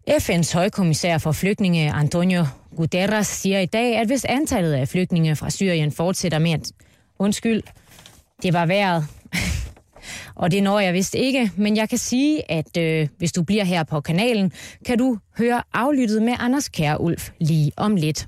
FN's højkommissær for flygtninge Antonio Guterres siger i dag, at hvis antallet af flygtninge fra Syrien fortsætter med at... Undskyld, det var vejret. Og det når jeg vist ikke, men jeg kan sige, at hvis du bliver her på kanalen, kan du høre aflyttet med Anders Kjærulf lige om lidt.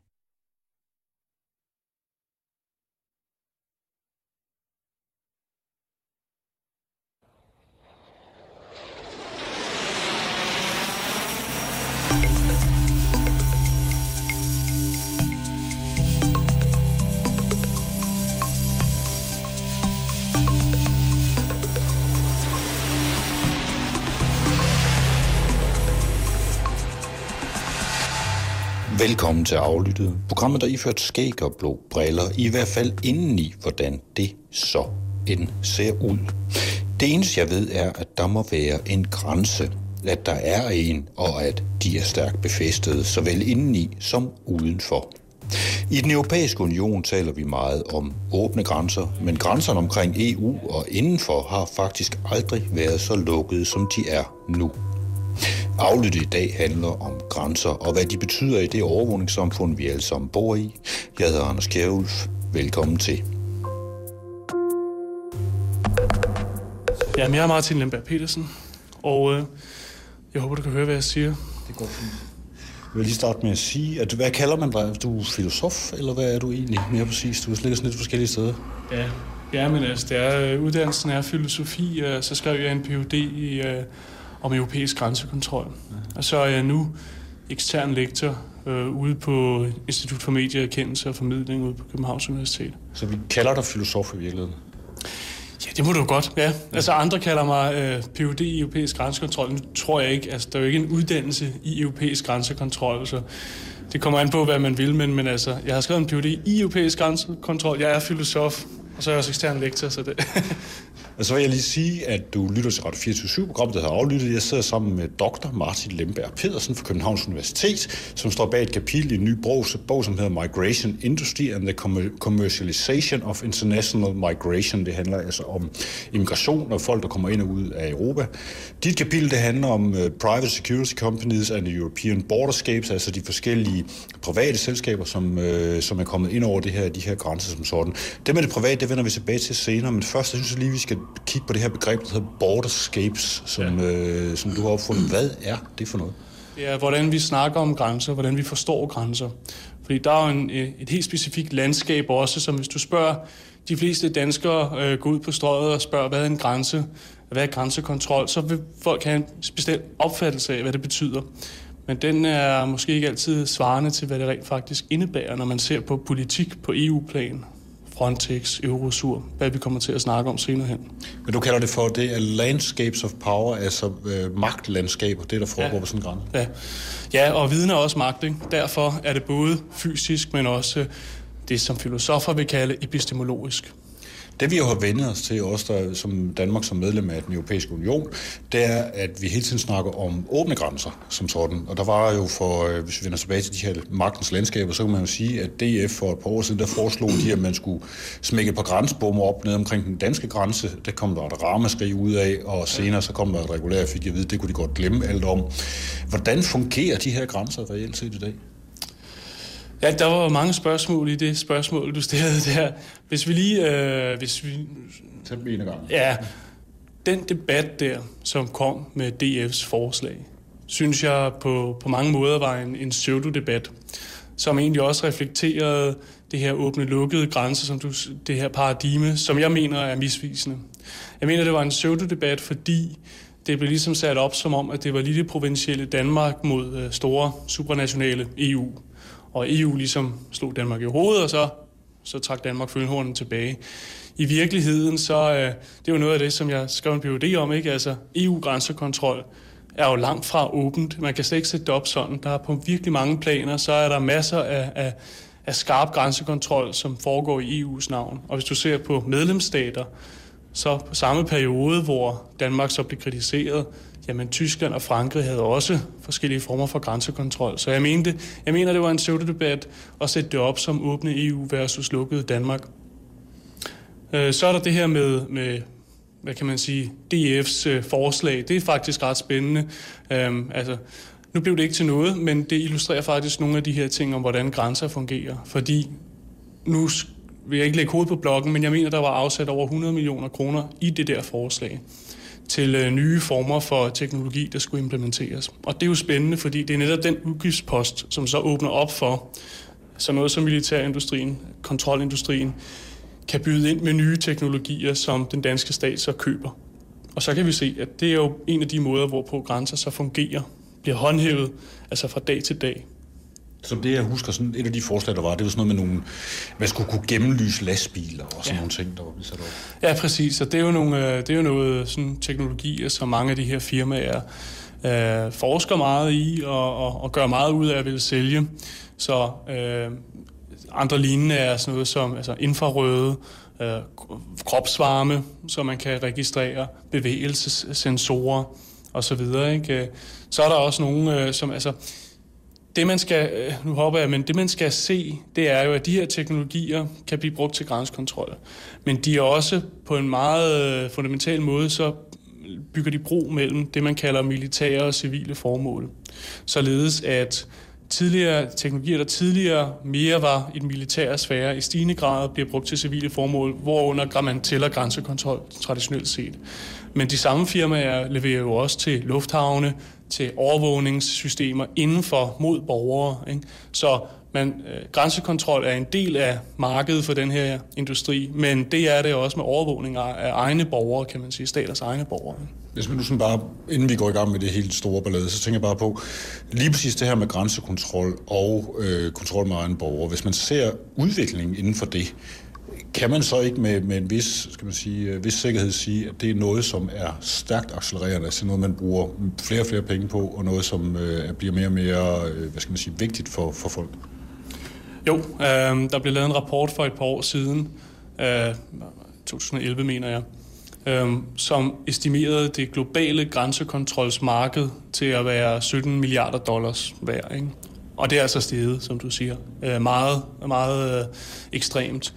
Velkommen til Aflyttet, programmet, der iført skæg og blå briller, i hvert fald indeni, hvordan det så end ser ud. Det eneste, jeg ved, er, at der må være en grænse, at der er en, og at de er stærkt befæstede, såvel indeni som udenfor. I den europæiske union taler vi meget om åbne grænser, men grænserne omkring EU og indenfor har faktisk aldrig været så lukkede, som de er nu. Aflyttet i dag handler om grænser og hvad de betyder i det overvågningssamfund, vi alle sammen bor i. Jeg hedder Anders Kjærulf. Velkommen til. Jamen, jeg er Martin Lemberg Petersen, og jeg håber, du kan høre, hvad jeg siger. Det går fint. Jeg vil lige starte med at sige, at hvad kalder man dig? Du er filosof, eller hvad er du egentlig mere præcis? Du ligger sådan lidt forskellige steder. Ja, men altså, uddannelsen er filosofi, og så skrev jeg en Ph.D. om europæisk grænsekontrol. Ja. Og så er jeg nu ekstern lektor ude på Institut for Medieerkendelse og Formidling ude på Københavns Universitet. Så vi kalder dig filosof i virkeligheden? Ja, det må du godt, ja. Altså andre kalder mig Ph.D. i europæisk grænsekontrol. Nu tror jeg ikke, altså der er jo ikke en uddannelse i europæisk grænsekontrol, så det kommer an på, hvad man vil, men altså, jeg har skrevet en Ph.D. i europæisk grænsekontrol. Jeg er filosof, og så er jeg også ekstern lektor, så det... Og så vil jeg lige sige, at du lytter til Radio 24/7-programmet, der har aflyttet. Jeg sidder sammen med dr. Martin Lemberg Petersen fra Københavns Universitet, som står bag et kapitel i en ny bog, som hedder Migration Industry and the Commercialization of International Migration. Det handler altså om immigration og folk, der kommer ind og ud af Europa. Dit kapitel, det handler om private security companies and the European borderscapes, altså de forskellige private selskaber, som er kommet ind over de her grænser som sådan. Det med det private, det vender vi tilbage til senere, men først synes jeg lige, vi skal kigge på det her begreb, der hedder borderscapes, som du har opfundet. Hvad er det for noget? Det er, hvordan vi snakker om grænser, hvordan vi forstår grænser. Fordi der er jo et helt specifikt landskab også, som hvis du spørger de fleste danskere, går ud på strøget og spørger, hvad er en grænse, hvad er grænsekontrol, så vil folk have en bestemt opfattelse af, hvad det betyder. Men den er måske ikke altid svarende til, hvad det rent faktisk indebærer, når man ser på politik på EU-plan. Frontex, Eurosur, hvad vi kommer til at snakke om senere hen. Men du kalder det for, det er landscapes of power, altså magtlandskaber, det der foregår på sådan en grænse. Ja, og viden er også magt, ikke? Derfor er det både fysisk, men også det, som filosofer vil kalde epistemologisk. Det vi jo har vendt os til, også der, som Danmark som medlem af den europæiske union, det er, at vi hele tiden snakker om åbne grænser som sådan. Og der var jo hvis vi vender tilbage til de her magtens landskaber, så kan man jo sige, at DF for et par år siden, der foreslog de, at man skulle smække et par grænsebommer op ned omkring den danske grænse. Der kom der et ramaskrig ud af, og senere så kom der et regulært, fik jeg vide, det kunne de godt glemme alt om. Hvordan fungerer de her grænser reelt set i dag? Ja, der var mange spørgsmål i det spørgsmål, du stillede der. Hvis vi lige... Tag dem en gang. Ja, den debat der, som kom med DF's forslag, synes jeg på mange måder var en pseudo-debat, som egentlig også reflekterede det her åbne-lukkede grænse, det her paradigme, som jeg mener er misvisende. Jeg mener, det var en pseudo-debat, fordi det blev ligesom sat op som om, at det var lille provincielle Danmark mod store supranationale EU. Og EU ligesom slog Danmark i hovedet, og så trak Danmark følehornen tilbage. I virkeligheden, så det er jo noget af det, som jeg skrev en Ph.D. om, ikke? Altså, EU-grænsekontrol er jo langt fra åbent. Man kan slet ikke sætte det op sådan. Der er på virkelig mange planer, så er der masser af skarp grænsekontrol, som foregår i EU's navn. Og hvis du ser på medlemsstater, så på samme periode, hvor Danmark så blev kritiseret, jamen Tyskland og Frankrig havde også forskellige former for grænsekontrol. Så jeg mener, det var en pseudodebat at sætte det op som åbne EU versus lukkede Danmark. Så er der det her med hvad kan man sige, DF's forslag. Det er faktisk ret spændende. Nu blev det ikke til noget, men det illustrerer faktisk nogle af de her ting om, hvordan grænser fungerer. Fordi nu vil jeg ikke lægge hovedet på blokken, men jeg mener, der var afsat over 100 millioner kroner i det der forslag til nye former for teknologi, der skulle implementeres. Og det er jo spændende, fordi det er netop den udgiftspost, som så åbner op for så noget som militærindustrien, kontrolindustrien, kan byde ind med nye teknologier, som den danske stat så køber. Og så kan vi se, at det er jo en af de måder, hvorpå grænser så fungerer, bliver håndhævet, altså fra dag til dag. Som det, jeg husker, sådan et af de forslag, der var, det var sådan noget med nogle, man skulle kunne gennemlyse lastbiler og sådan nogle ting, der var blevet sat op. Ja, præcis. Og det er jo noget sådan teknologier, som mange af de her firmaer forsker meget i og gør meget ud af at ville sælge. Så andre lignende er sådan noget som altså infrarøde, kropsvarme, så man kan registrere bevægelsessensorer og så videre. Ikke? Så er der også nogle, som altså det man skal, nu hopper jeg, men det man skal se, det er jo, at de her teknologier kan blive brugt til grænsekontrol. Men de er også på en meget fundamental måde, så bygger de bro mellem det, man kalder militære og civile formål. Således at tidligere teknologier, der tidligere mere var i den militære sfære, i stigende grad bliver brugt til civile formål, hvorunder man tæller grænsekontrol traditionelt set. Men de samme firmaer leverer jo også til lufthavne, til overvågningssystemer indenfor mod borgere. Ikke? Så grænsekontrol er en del af markedet for den her industri, men det er det også med overvågning af egne borgere, kan man sige, staters egne borgere. Hvis man nu sådan bare, inden vi går i gang med det helt store ballade, så tænker jeg bare på, lige præcis det her med grænsekontrol og kontrol med egne borgere. Hvis man ser udviklingen inden for det, kan man så ikke med en vis, skal man sige, vis sikkerhed sige, at det er noget, som er stærkt accelererende, altså noget, man bruger flere og flere penge på, og noget, som bliver mere og mere, hvad skal man sige, vigtigt for folk? Jo, der blev lavet en rapport for et par år siden, 2011 mener jeg, som estimerede det globale grænsekontrolsmarked til at være 17 milliarder dollars værd. Ikke? Og det er altså steget, som du siger, meget, meget ekstremt.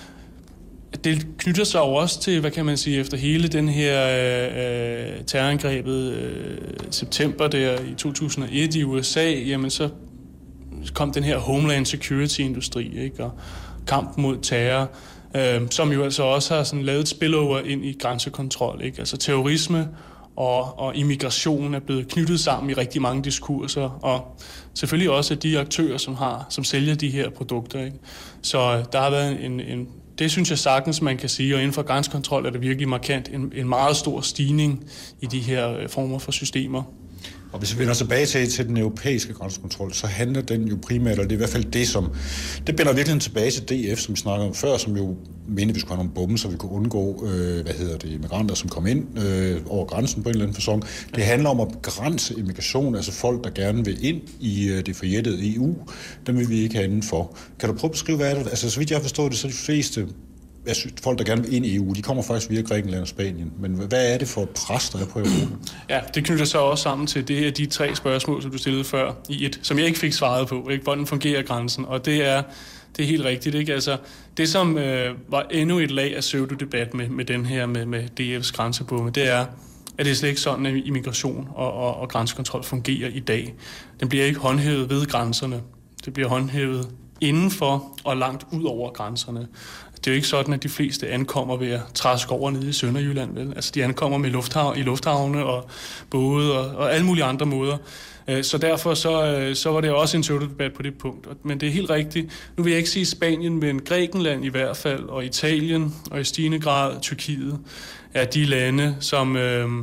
Det knytter sig jo også til, hvad kan man sige, efter hele den her terrorangrebet september der i 2001 i USA, jamen så kom den her Homeland Security-industri, ikke? Og kampen mod terror, som jo altså også har sådan lavet et spillover ind i grænsekontrol. Ikke? Altså terrorisme og immigration er blevet knyttet sammen i rigtig mange diskurser, og selvfølgelig også de aktører, som sælger de her produkter. Ikke? Så der har været det synes jeg sagtens, man kan sige, og inden for grænsekontrol er det virkelig markant en meget stor stigning i de her former for systemer. Og hvis vi vender tilbage til den europæiske grænsekontrol, så handler den jo primært, eller det er i hvert fald det, som det binder virkelig tilbage til DF, som vi snakkede om før, som jo mente, vi skulle have nogle bombe, så vi kunne undgå, migranter, som kom ind over grænsen på en eller anden facon. Det handler om at begrænse immigration, altså folk, der gerne vil ind i det forjættede EU, dem vil vi ikke have indenfor. Kan du prøve at beskrive, hvad er det? Altså, så vidt jeg forstår det, så de fleste folk, der gerne vil ind i EU, de kommer faktisk via Grækenland og Spanien. Men hvad er det for et pres, der er på Europa? Ja, det knytter sig også sammen til det af de 3 spørgsmål, som du stillede før i et, som jeg ikke fik svaret på. Ikke? Hvordan fungerer grænsen? Og det er helt rigtigt. Ikke? Altså, det, som var endnu et lag af pseudodebat med den her, med DF's grænsebomme, det er, at det er slet ikke sådan, at immigration og grænsekontrol fungerer i dag. Den bliver ikke håndhævet ved grænserne. Det bliver håndhævet indenfor og langt ud over grænserne. Det er jo ikke sådan, at de fleste ankommer ved at træske over nede i Sønderjylland, vel? Altså, de ankommer med lufthavne og både og alle mulige andre måder. Så derfor så var det også en pseudodebat på det punkt. Men det er helt rigtigt. Nu vil jeg ikke sige Spanien, men Grækenland i hvert fald, og Italien, og i stigende grad Tyrkiet, er de lande, som,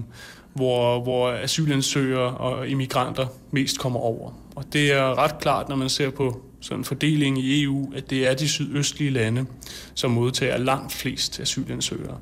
hvor asylansøgere og immigranter mest kommer over. Og det er ret klart, når man ser på sådan fordeling i EU, at det er de sydøstlige lande, som modtager langt flest asylansøgere.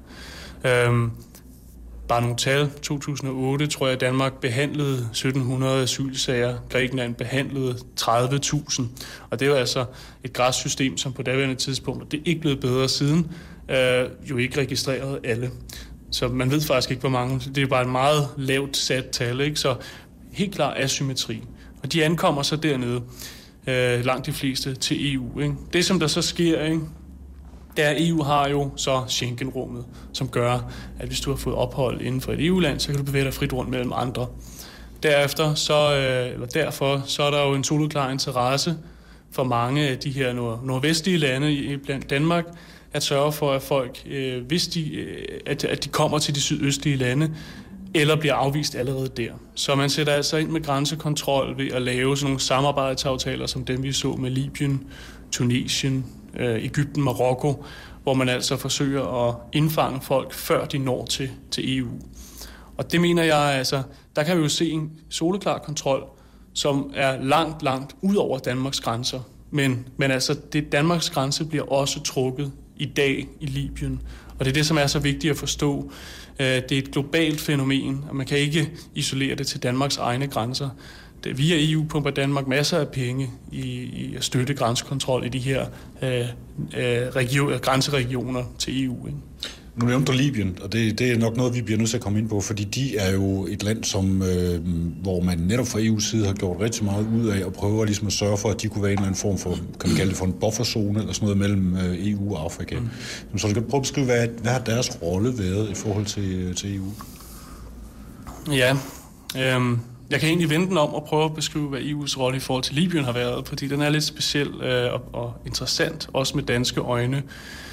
Bare nogle tal. 2008 tror jeg, Danmark behandlede 1700 asylsager. Grækenland behandlede 30.000. Og det er jo altså et græssystem, som på daværende tidspunkt, og det er ikke blevet bedre siden, jo ikke registreret alle. Så man ved faktisk ikke, hvor mange. Det er bare et meget lavt sat tal, ikke? Så helt klar asymmetri. Og de ankommer så dernede, langt de fleste, til EU. Ikke? Det, som der så sker, ikke? Det er, at EU har jo så Schengen-rummet, som gør, at hvis du har fået ophold inden for et EU-land, så kan du bevæge dig frit rundt mellem andre. Derfor så er der jo en soleklar interesse for mange af de her nordvestlige lande blandt Danmark, at sørge for, at folk, hvis de kommer til de sydøstlige lande, eller bliver afvist allerede der. Så man sætter altså ind med grænsekontrol ved at lave sådan nogle samarbejdsaftaler, som dem vi så med Libyen, Tunesien, Egypten, Marokko, hvor man altså forsøger at indfange folk, før de når til EU. Og det mener jeg, altså, der kan vi jo se en soleklar kontrol, som er langt, langt ud over Danmarks grænser. Men altså, Danmarks grænse bliver også trukket i dag i Libyen. Og det er det, som er så vigtigt at forstå. Det er et globalt fænomen, og man kan ikke isolere det til Danmarks egne grænser. Via EU pumper Danmark masser af penge i at støtte grænsekontrol i de her grænseregioner til EU. Ikke? Nu nævnte du Libyen, og det er nok noget, vi bliver nødt til at komme ind på, fordi de er jo et land, hvor man netop fra EU's side har gjort rigtig meget ud af og prøver ligesom at sørge for, at de kunne være en eller anden form for, kan man kalde det for en bufferzone eller sådan noget mellem EU og Afrika. Så skal du prøve at beskrive, hvad har deres rolle været i forhold til EU? Ja, jeg kan egentlig vende den om og prøve at beskrive, hvad EU's rolle i forhold til Libyen har været, fordi den er lidt speciel og interessant, også med danske øjne.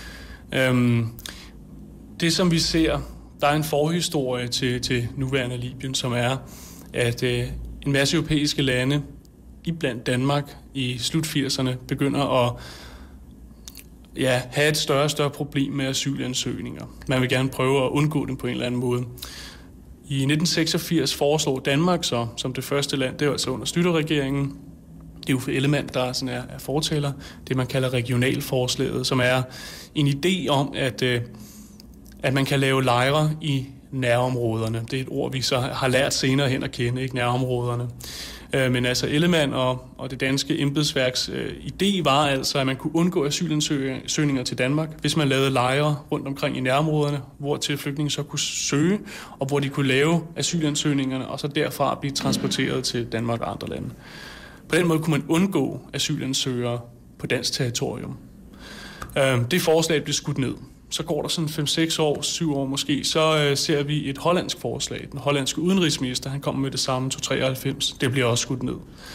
Det, som vi ser, der er en forhistorie til nuværende Libyen, som er, at en masse europæiske lande, iblandt Danmark i slut 80'erne, begynder at have et større og større problem med asylansøgninger. Man vil gerne prøve at undgå dem på en eller anden måde. I 1986 foreslog Danmark så, som det første land, det var altså under Schlüter-regeringen, det er Uffe Ellemann, der sådan er fortaler, det man kalder regionalforslaget, som er en idé om, at man kan lave lejre i nærområderne. Det er et ord, vi så har lært senere hen at kende, ikke nærområderne. Men altså Ellemann og det danske embedsværks idé var altså, at man kunne undgå asylansøgninger til Danmark, hvis man lavede lejre rundt omkring i nærområderne, hvor til flygtninge så kunne søge, og hvor de kunne lave asylansøgningerne, og så derfra blive transporteret til Danmark og andre lande. På den måde kunne man undgå asylansøgere på dansk territorium. Det forslag blev skudt ned. Så går der sådan 5-6 år, 7 år måske, så ser vi et hollandsk forslag. Den hollandske udenrigsminister, han kommer med det samme 1993. Det bliver også skudt ned.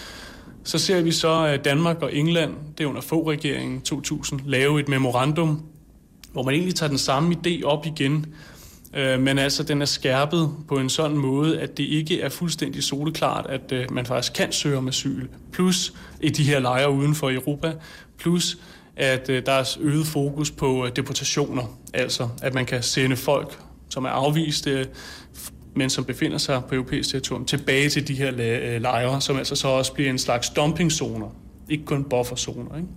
Så ser vi så, at Danmark og England, det er under Fogh-regeringen 2000, lave et memorandum, hvor man egentlig tager den samme idé op igen, men altså den er skærpet på en sådan måde, at det ikke er fuldstændig soleklart, at man faktisk kan søge om asyl. Plus i de her lejre uden for Europa, plus at der er øget fokus på deportationer, altså at man kan sende folk, som er afviste, men som befinder sig på europæisk territorium, tilbage til de her lejre, som altså så også bliver en slags dumpingzoner, ikke kun bufferzoner. Ikke?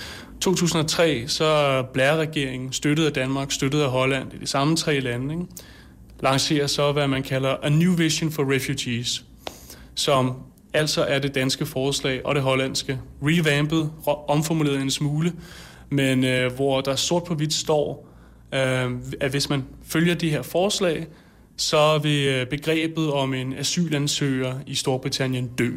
2003, så Blair-regeringen, støttet af Danmark, støttet af Holland, de samme 3 lande, ikke? Lancerer så, hvad man kalder A New Vision for Refugees, som altså er det danske forslag og det hollandske revampet, omformuleret en smule, men hvor der sort på hvidt står, at hvis man følger de her forslag, så vil begrebet om en asylansøger i Storbritannien dø.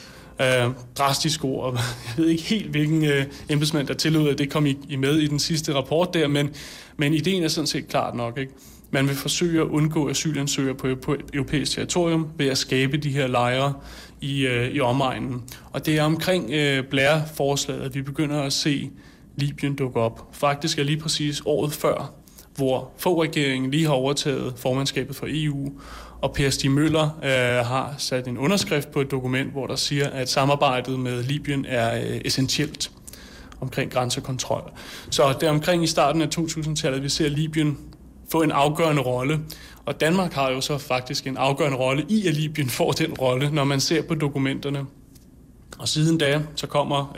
Drastisk ord. Jeg ved ikke helt, hvilken embedsmand, der tillod, at det kom I med i den sidste rapport der, men ideen er sådan set klart nok, ikke? Man vil forsøge at undgå asylansøgere på europæisk territorium ved at skabe de her lejre i omegnen. Og det er omkring Blair-forslaget, at vi begynder at se Libyen dukke op. Faktisk er lige præcis året før, hvor Fogh-regeringen lige har overtaget formandskabet for EU, og Per Stig Møller har sat en underskrift på et dokument, hvor der siger, at samarbejdet med Libyen er essentielt omkring grænsekontrol. Så det er omkring i starten af 2000-tallet, vi ser Libyen få en afgørende rolle. Og Danmark har jo så faktisk en afgørende rolle i, at Libyen får den rolle, når man ser på dokumenterne. Og siden da, så kommer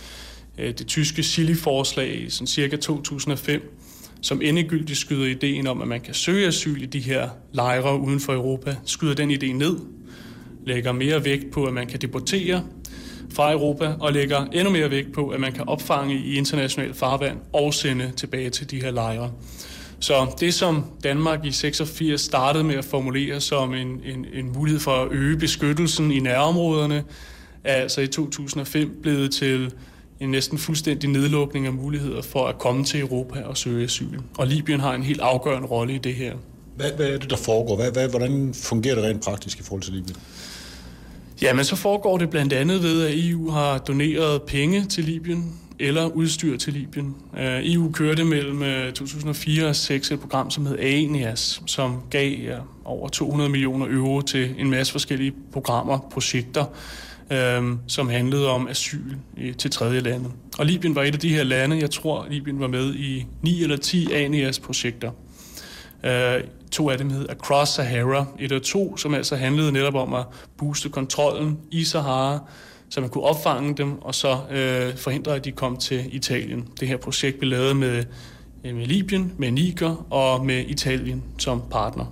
det tyske Chili-forslag i sådan cirka 2005, som endegyldigt skyder ideen om, at man kan søge asyl i de her lejre uden for Europa, skyder den idé ned, lægger mere vægt på, at man kan deportere fra Europa, og lægger endnu mere vægt på, at man kan opfange i international farvand og sende tilbage til de her lejre. Så det, som Danmark i 86 startede med at formulere som en mulighed for at øge beskyttelsen i nærområderne, er altså i 2005 blevet til en næsten fuldstændig nedlukning af muligheder for at komme til Europa og søge asyl. Og Libyen har en helt afgørende rolle i det her. Hvad er det, der foregår? Hvordan fungerer det rent praktisk i forhold til Libyen? Jamen, så foregår det blandt andet ved, at EU har doneret penge til Libyen eller udstyr til Libyen. EU kørte mellem 2004 og 2006 et program, som hed AENIAS, som gav over 200 millioner euro til en masse forskellige programmer, projekter, som handlede om asyl til tredje lande. Og Libyen var et af de her lande, jeg tror, Libyen var med i 9 eller 10 AENIAS-projekter. 2 af dem hed Across Sahara 1 og 2, som altså handlede netop om at booste kontrollen i Sahara, så man kunne opfange dem og så forhindre, at de kom til Italien. Det her projekt blev lavet med Libyen, med Niger og med Italien som partner.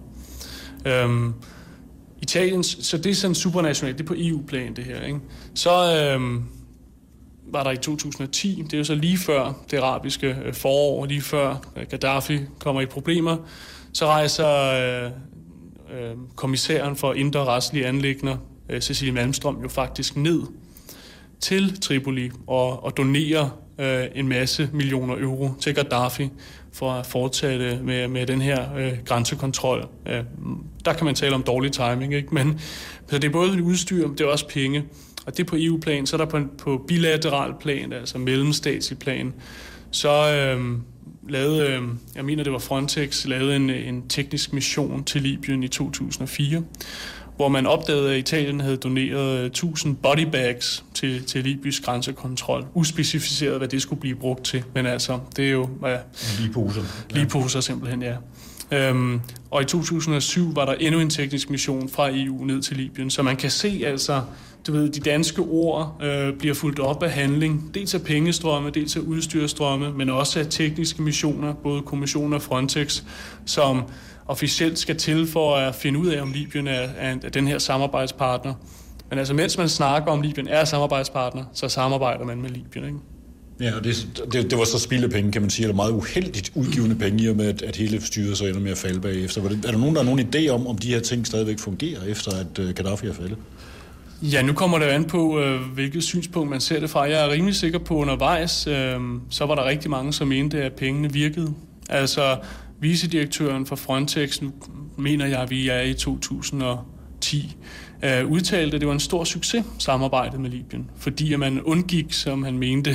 Italien, så det er sådan supranationalt, det er på EU-plan det her, ikke? Så var der i 2010, det er jo så lige før det arabiske forår, lige før Gaddafi kommer i problemer, så rejser kommissæren for indre retslige anliggender, Cecilie Malmström, jo faktisk ned til Tripoli og donerer en masse millioner euro til Gaddafi for at fortsætte med den her grænsekontrol. Der kan man tale om dårlig timing, ikke? Men så det er både udstyr, det er også penge. Og det er på EU-plan, så er der på bilateral plan, altså mellemstatslig plan, så lavede, jeg mener det var Frontex, lavede en teknisk mission til Libyen i 2004, hvor man opdagede, at Italien havde doneret 1000 bodybags til libysk grænsekontrol. Uspecificeret, hvad det skulle blive brugt til, men altså, det er jo... Lige poser. Lige poser simpelthen, ja. Og i 2007 var der endnu en teknisk mission fra EU ned til Libyen, så man kan se altså, du ved, de danske ord bliver fulgt op af handling, dels af pengestrømme, dels af udstyrstrømme, men også af tekniske missioner, både kommissioner og Frontex, som officielt skal til for at finde ud af, om Libyen er den her samarbejdspartner. Men altså, mens man snakker om Libyen er samarbejdspartner, så samarbejder man med Libyen, ikke? Ja, og det var så spilde penge, kan man sige, eller meget uheldigt udgivende penge, i og med, at hele styret så ender med at falde bagefter. Er der nogen, der har nogen idé om de her ting stadigvæk fungerer, efter at Gaddafi er faldet? Ja, nu kommer det an på, hvilket synspunkt man ser det fra. Jeg er rimelig sikker på undervejs, så var der rigtig mange, som mente, at pengene virkede. Altså, vicedirektøren for Frontex, nu mener jeg, at vi er i 2010, udtalte, at det var en stor succes, samarbejdet med Libyen, fordi at man undgik, som han mente,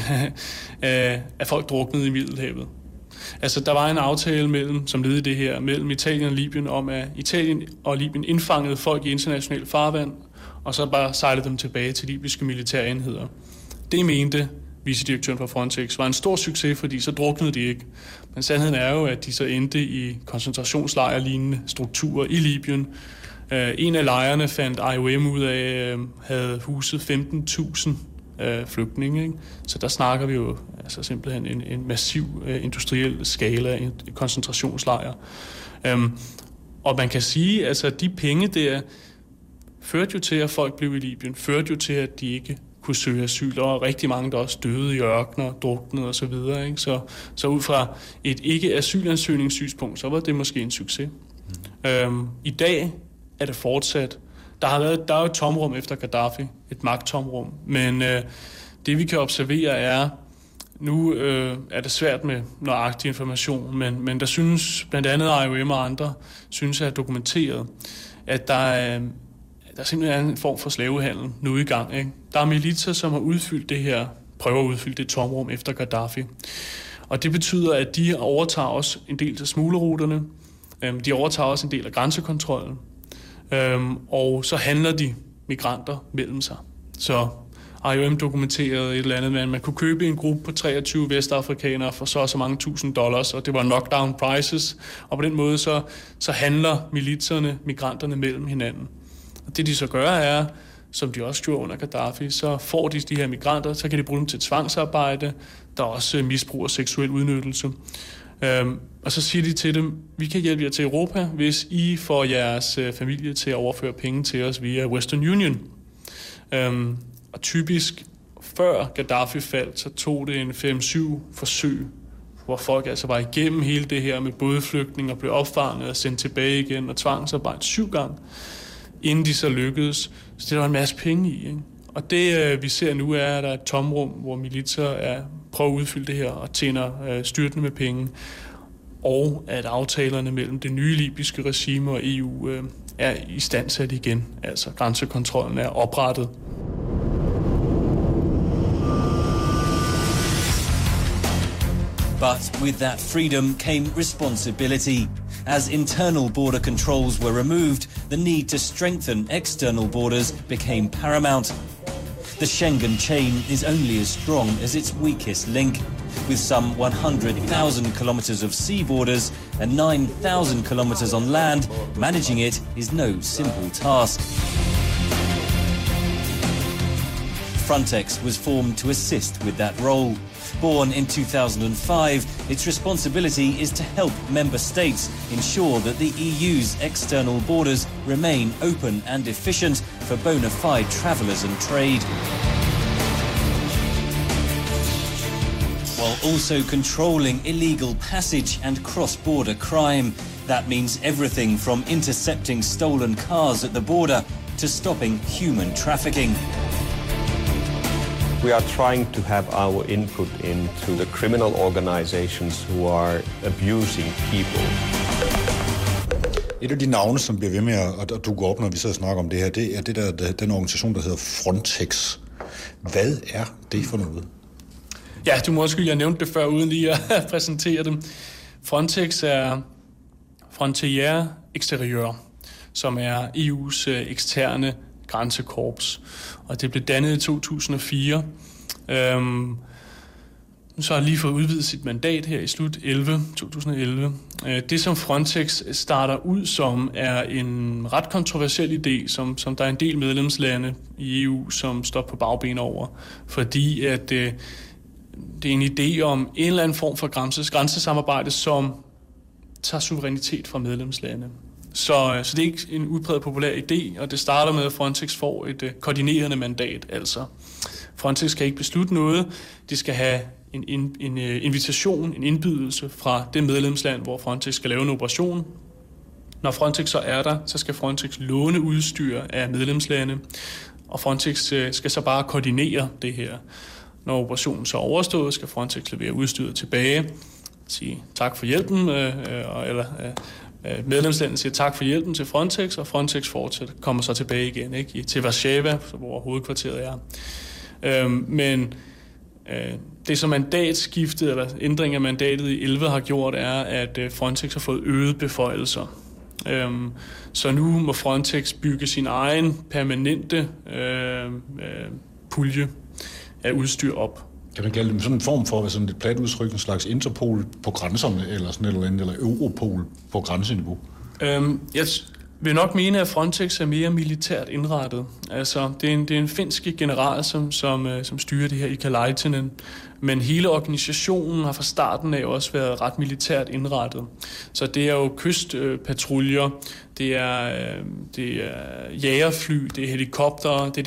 at folk druknede i Middelhavet. Altså, der var en aftale som led i det her, mellem Italien og Libyen, om at Italien og Libyen indfangede folk i international farvand, og så bare sejlede dem tilbage til libyske militære enheder. Det mente vicedirektøren for Frontex var en stor succes, fordi så druknede de ikke. Men sandheden er jo, at de så endte i koncentrationslejrlignende strukturer i Libyen. En af lejrene fandt IOM ud af, havde huset 15.000 flygtninge. Ikke? Så der snakker vi jo altså simpelthen en massiv industriel skala af koncentrationslejre. Og man kan sige, altså de penge der førte jo til, at folk blev i Libyen, førte jo til, at de ikke kunne søge asyl. Der var rigtig mange, der også døde i ørkener, druknede osv. Så ud fra et ikke-asylansøgningssynspunkt, så var det måske en succes. I dag er det fortsat. Der er jo et tomrum efter Gaddafi, et magttomrum, men det vi kan observere er, nu er det svært med nøjagtig information, men der synes blandt andet IOM og andre, synes at dokumenteret, at der simpelthen er en form for slavehandel nu i gang. Ikke? Der er militser, som har udfyldt det her, prøver at udfylde det tomrum efter Gaddafi. Og det betyder, at de overtager også en del af smuglerruterne, de overtager også en del af grænsekontrollen, og så handler de migranter mellem sig. Så IOM dokumenterede et eller andet med, at man kunne købe en gruppe på 23 vestafrikanere for så mange $1,000, og det var knockdown prices, og på den måde så handler militserne, migranterne mellem hinanden. Og det de så gør er, som de også gjorde under Gaddafi, så får de her migranter, så kan de bruge dem til tvangsarbejde, der er også misbrug og seksuel udnyttelse. Og så siger de til dem, vi kan hjælpe jer til Europa, hvis I får jeres familie til at overføre penge til os via Western Union. Og typisk før Gaddafi faldt, så tog det en 5-7 forsøg, hvor folk altså var igennem hele det her med bådflygtning og blev opfanget og sendt tilbage igen og tvangsarbejde 7 gange, inden de så lykkedes. Så det var en masse penge i. Ikke? Og det vi ser nu er, at der er et tomrum, hvor militser prøver at udfylde det her og tjener styrtende med penge. og at aftalerne mellem det nye libyske regime og EU er i standsat igen. Altså grænsekontrollen er oprettet. But with that freedom came responsibility. As internal border controls were removed, the need to strengthen external borders became paramount. The Schengen chain is only as strong as its weakest link. With some 100,000 kilometers of sea borders and 9,000 kilometers on land, managing it is no simple task. Frontex was formed to assist with that role. Born in 2005, its responsibility is to help member states ensure that the EU's external borders remain open and efficient for bona fide travellers and trade, while also controlling illegal passage and cross-border crime. That means everything from intercepting stolen cars at the border to stopping human trafficking. We are trying to have our input into the criminal organizations who are abusing people. Et af de navne, som bliver ved med at dukke op, når vi sidder og snakker om det her, det er den organisation, der hedder Frontex. Hvad er det for noget? Ja, du må undskylde, jeg nævnte det før, uden lige at præsentere dem. Frontex er Frontières Extérieures, som er EU's eksterne grænsekorps. Og det blev dannet i 2004. Så har lige fået udvidet sit mandat her i slut 2011. Det, som Frontex starter ud som, er en ret kontroversiel idé, som der er en del medlemslande i EU, som står på bagben over. Fordi at det er en idé om en eller anden form for grænsesamarbejde, som tager suverænitet fra medlemslande. Så det er ikke en udpræget populær idé, og det starter med, at Frontex får et koordinerende mandat. Altså, Frontex kan ikke beslutte noget. De skal have en invitation, en indbydelse fra det medlemsland, hvor Frontex skal lave en operation. Når Frontex så er der, så skal Frontex låne udstyr af medlemslande, og Frontex skal så bare koordinere det her. Når operationen så er overstået, skal Frontex levere udstyret tilbage, sige tak for hjælpen, medlemslandet siger tak for hjælpen til Frontex, og Frontex kommer så tilbage igen, ikke, til Warszawa, hvor hovedkvarteret er. Men det som mandatskiftet, eller ændring af mandatet i 11 har gjort, er, at Frontex har fået øgede beføjelser. Så nu må Frontex bygge sin egen permanente pulje af udstyr op. Kan man kalde det sådan en form for sådan et plat udtryk, en slags Interpol på grænserne, eller sådan et eller andet, eller Europol på grænseniveau? Jeg vil nok mene, at Frontex er mere militært indrettet. Altså, det er en finsk general, som styrer det her i Kalaitinen, men hele organisationen har fra starten af også været ret militært indrettet. Så det er jo kystpatruljer, det er jagerfly, det er helikoptere, det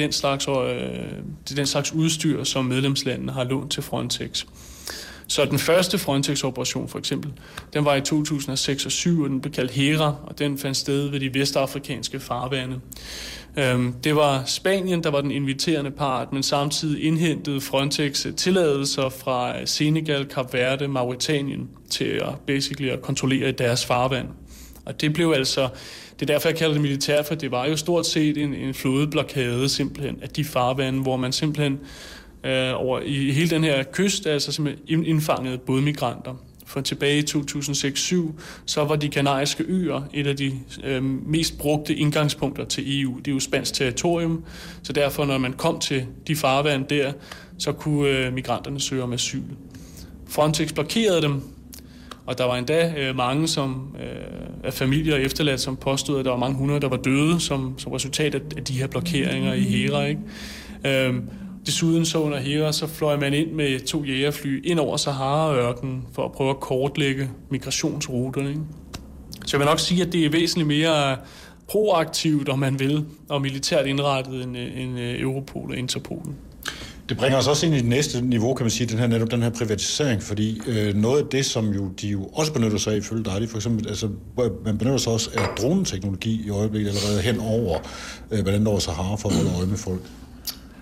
er den slags udstyr, som medlemslandene har lånt til Frontex. Så den første Frontex-operation for eksempel, den var i 2006 og 2007, og den blev kaldt Hera, og den fandt sted ved de vestafrikanske farvande. Det var Spanien, der var den inviterende part, men samtidig indhentede Frontex tilladelser fra Senegal, Kap Verde, Mauretanien til at kontrollere deres farvand. Og det blev altså, det er derfor jeg kalder det militær, for det var jo stort set en flådeblokade simpelthen af de farvande, hvor man simpelthen over i hele den her kyst, altså simpelthen indfangede bådmigranter. For tilbage i 2006-2007, så var de kanariske øer et af de mest brugte indgangspunkter til EU. Det er jo spansk territorium, så derfor når man kom til de farvand der, så kunne migranterne søge om asyl. Frontex blokerede dem, og der var endda mange af familier efterladt, som påstod, at der var mange hundrede, der var døde som resultat af de her blokeringer i Hera, ikke? Desuden så under Hera, så fløj man ind med 2 jægerfly ind over Sahara-ørkenen for at prøve at kortlægge migrationsruterne, ikke? Så jeg vil nok sige, at det er væsentligt mere proaktivt, om man vil, og militært indrettet end Europol og Interpol. Det bringer os også ind i det næste niveau, kan man sige, netop den her privatisering, fordi noget af det, som de jo også benytter sig af ifølge dig, for eksempel, altså man benytter sig også af droneteknologi i øjeblikket allerede hen over, hvordan der over Sahara for at holde øje med folk.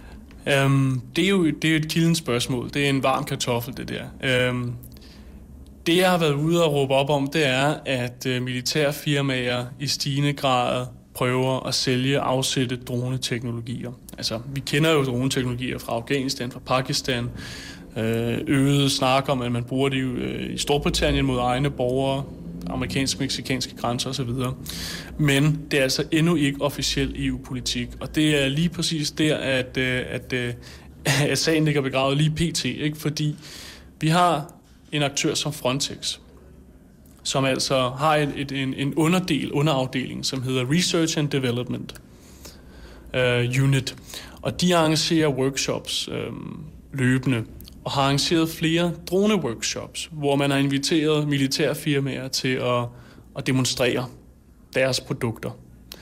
Det er jo et kildens spørgsmål. Det er en varm kartoffel, det der. Det, jeg har været ude og råbe op om, det er, at militærfirmaer i stigende grad prøver at sælge afsætte droneteknologier. Altså, vi kender jo droneteknologier fra Afghanistan, fra Pakistan, øget snak om, at man bruger det i Storbritannien mod egne borgere, amerikansk-mexikanske grænser osv. Men det er altså endnu ikke officiel EU-politik, og det er lige præcis der, at sagen ligger begravet lige pt. Ikke? Fordi vi har en aktør som Frontex, som altså har en underafdeling, som hedder Research and Development Unit. Og de arrangerer workshops løbende, og har arrangeret flere drone-workshops, hvor man har inviteret militærfirmaer til at demonstrere deres produkter.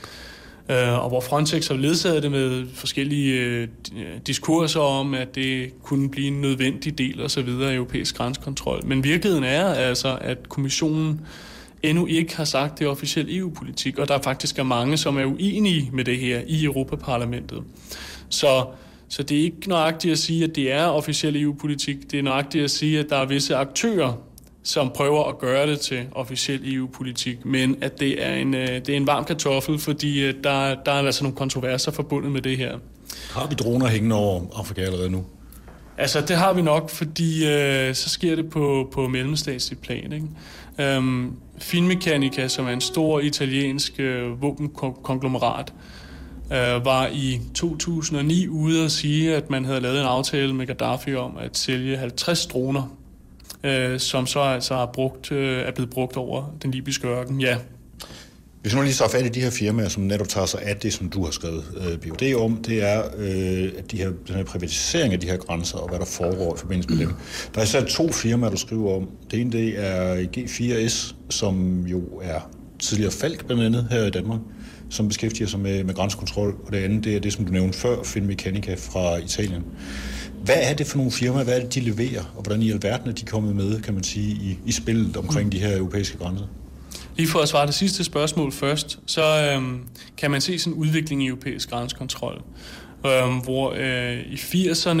Og hvor Frontex har ledsaget det med forskellige diskurser om, at det kunne blive en nødvendig del og så videre af europæisk grænsekontrol. Men virkeligheden er altså, at kommissionen endnu ikke har sagt, det er officiel EU-politik, og der faktisk er mange, som er uenige med det her i Europaparlamentet. Så det er ikke nøjagtigt at sige, at det er officiel EU-politik. Det er nøjagtigt at sige, at der er visse aktører, som prøver at gøre det til officiel EU-politik, men at det er en varm kartoffel, fordi der er altså nogle kontroverser forbundet med det her. Har vi droner hængende over Afrika allerede nu? Altså, det har vi nok, fordi så sker det på mellemstatslig plan, ikke? Finmeccanica, som er en stor italiensk våbenkonglomerat, var i 2009 ude at sige, at man havde lavet en aftale med Gaddafi om at sælge 50 droner, som så altså er blevet brugt over den libyske ørken. Ja. Hvis nu lige så fat i de her firmaer, som netop tager sig af det, som du har skrevet BUD om, det er at den her privatisering af de her grænser og hvad der foregår i forbindelse med dem. Der er især 2 firmaer, du skriver om. Det ene det er G4S, som jo er tidligere Falck blandt andet her i Danmark, som beskæftiger sig med grænsekontrol, og det andet det er det, som du nævnte før, Finmeccanica fra Italien. Hvad er det for nogle firmaer, hvad er det, de leverer, og hvordan i alverden er de kommet med, kan man sige, i spillet omkring de her europæiske grænser? Lige for at svare det sidste spørgsmål først, så kan man se sådan en udvikling i europæisk grænsekontrol, hvor i 80'erne,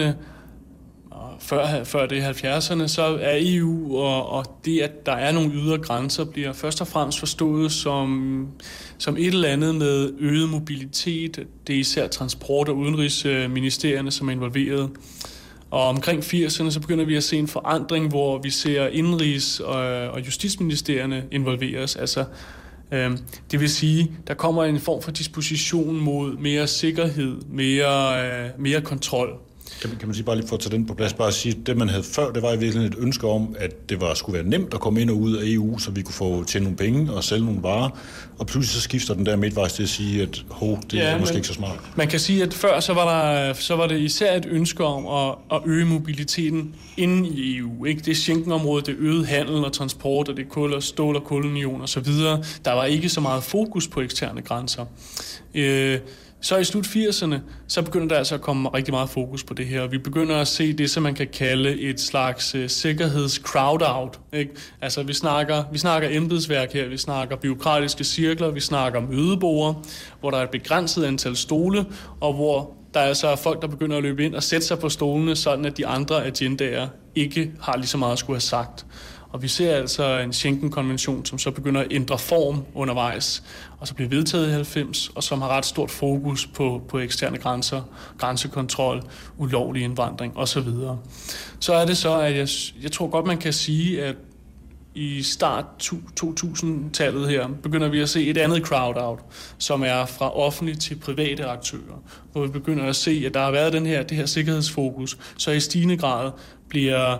før det i 70'erne, så er EU og det, at der er nogle ydre grænser, bliver først og fremmest forstået som et eller andet med øget mobilitet. Det er især transport- og udenrigsministerierne, som er involveret. Og omkring 80'erne, så begynder vi at se en forandring, hvor vi ser indrigs- og justitsministerierne involveres. Altså, det vil sige, der kommer en form for disposition mod mere sikkerhed, mere kontrol. Kan man sige bare lige for at tage den på plads, bare at sige, at det man havde før, det var i virkeligheden et ønske om, at det skulle være nemt at komme ind og ud af EU, så vi kunne få tjene nogle penge og sælge nogle varer, og pludselig så skifter den der midtvejs til at sige, at det er måske ikke så smart. Man kan sige, at før så var det især et ønske om at øge mobiliteten inden i EU. Ikke? Det er Schengen-området, det øgede handel og transport, og det er stål- og kulunion og så videre. Der var ikke så meget fokus på eksterne grænser. Så i slut 80'erne, så begynder der altså at komme rigtig meget fokus på det her. Vi begynder at se det, som man kan kalde et slags sikkerheds-crowd-out. Ikke? Altså, vi snakker embedsværk her, vi snakker bureaukratiske cirkler, vi snakker mødeborde, hvor der er et begrænset antal stole, og hvor der altså er folk, der begynder at løbe ind og sætte sig på stolene, sådan at de andre agendaer ikke har lige så meget at skulle have sagt. Og vi ser altså en Schengen-konvention, som så begynder at ændre form undervejs, og så bliver vedtaget i 90, og som har ret stort fokus på eksterne grænser, grænsekontrol, ulovlig indvandring osv. Så er det så, at jeg tror godt, man kan sige, at i start 2000-tallet her, begynder vi at se et andet crowd-out, som er fra offentlige til private aktører, hvor vi begynder at se, at der har været det her sikkerhedsfokus, så i stigende grad bliver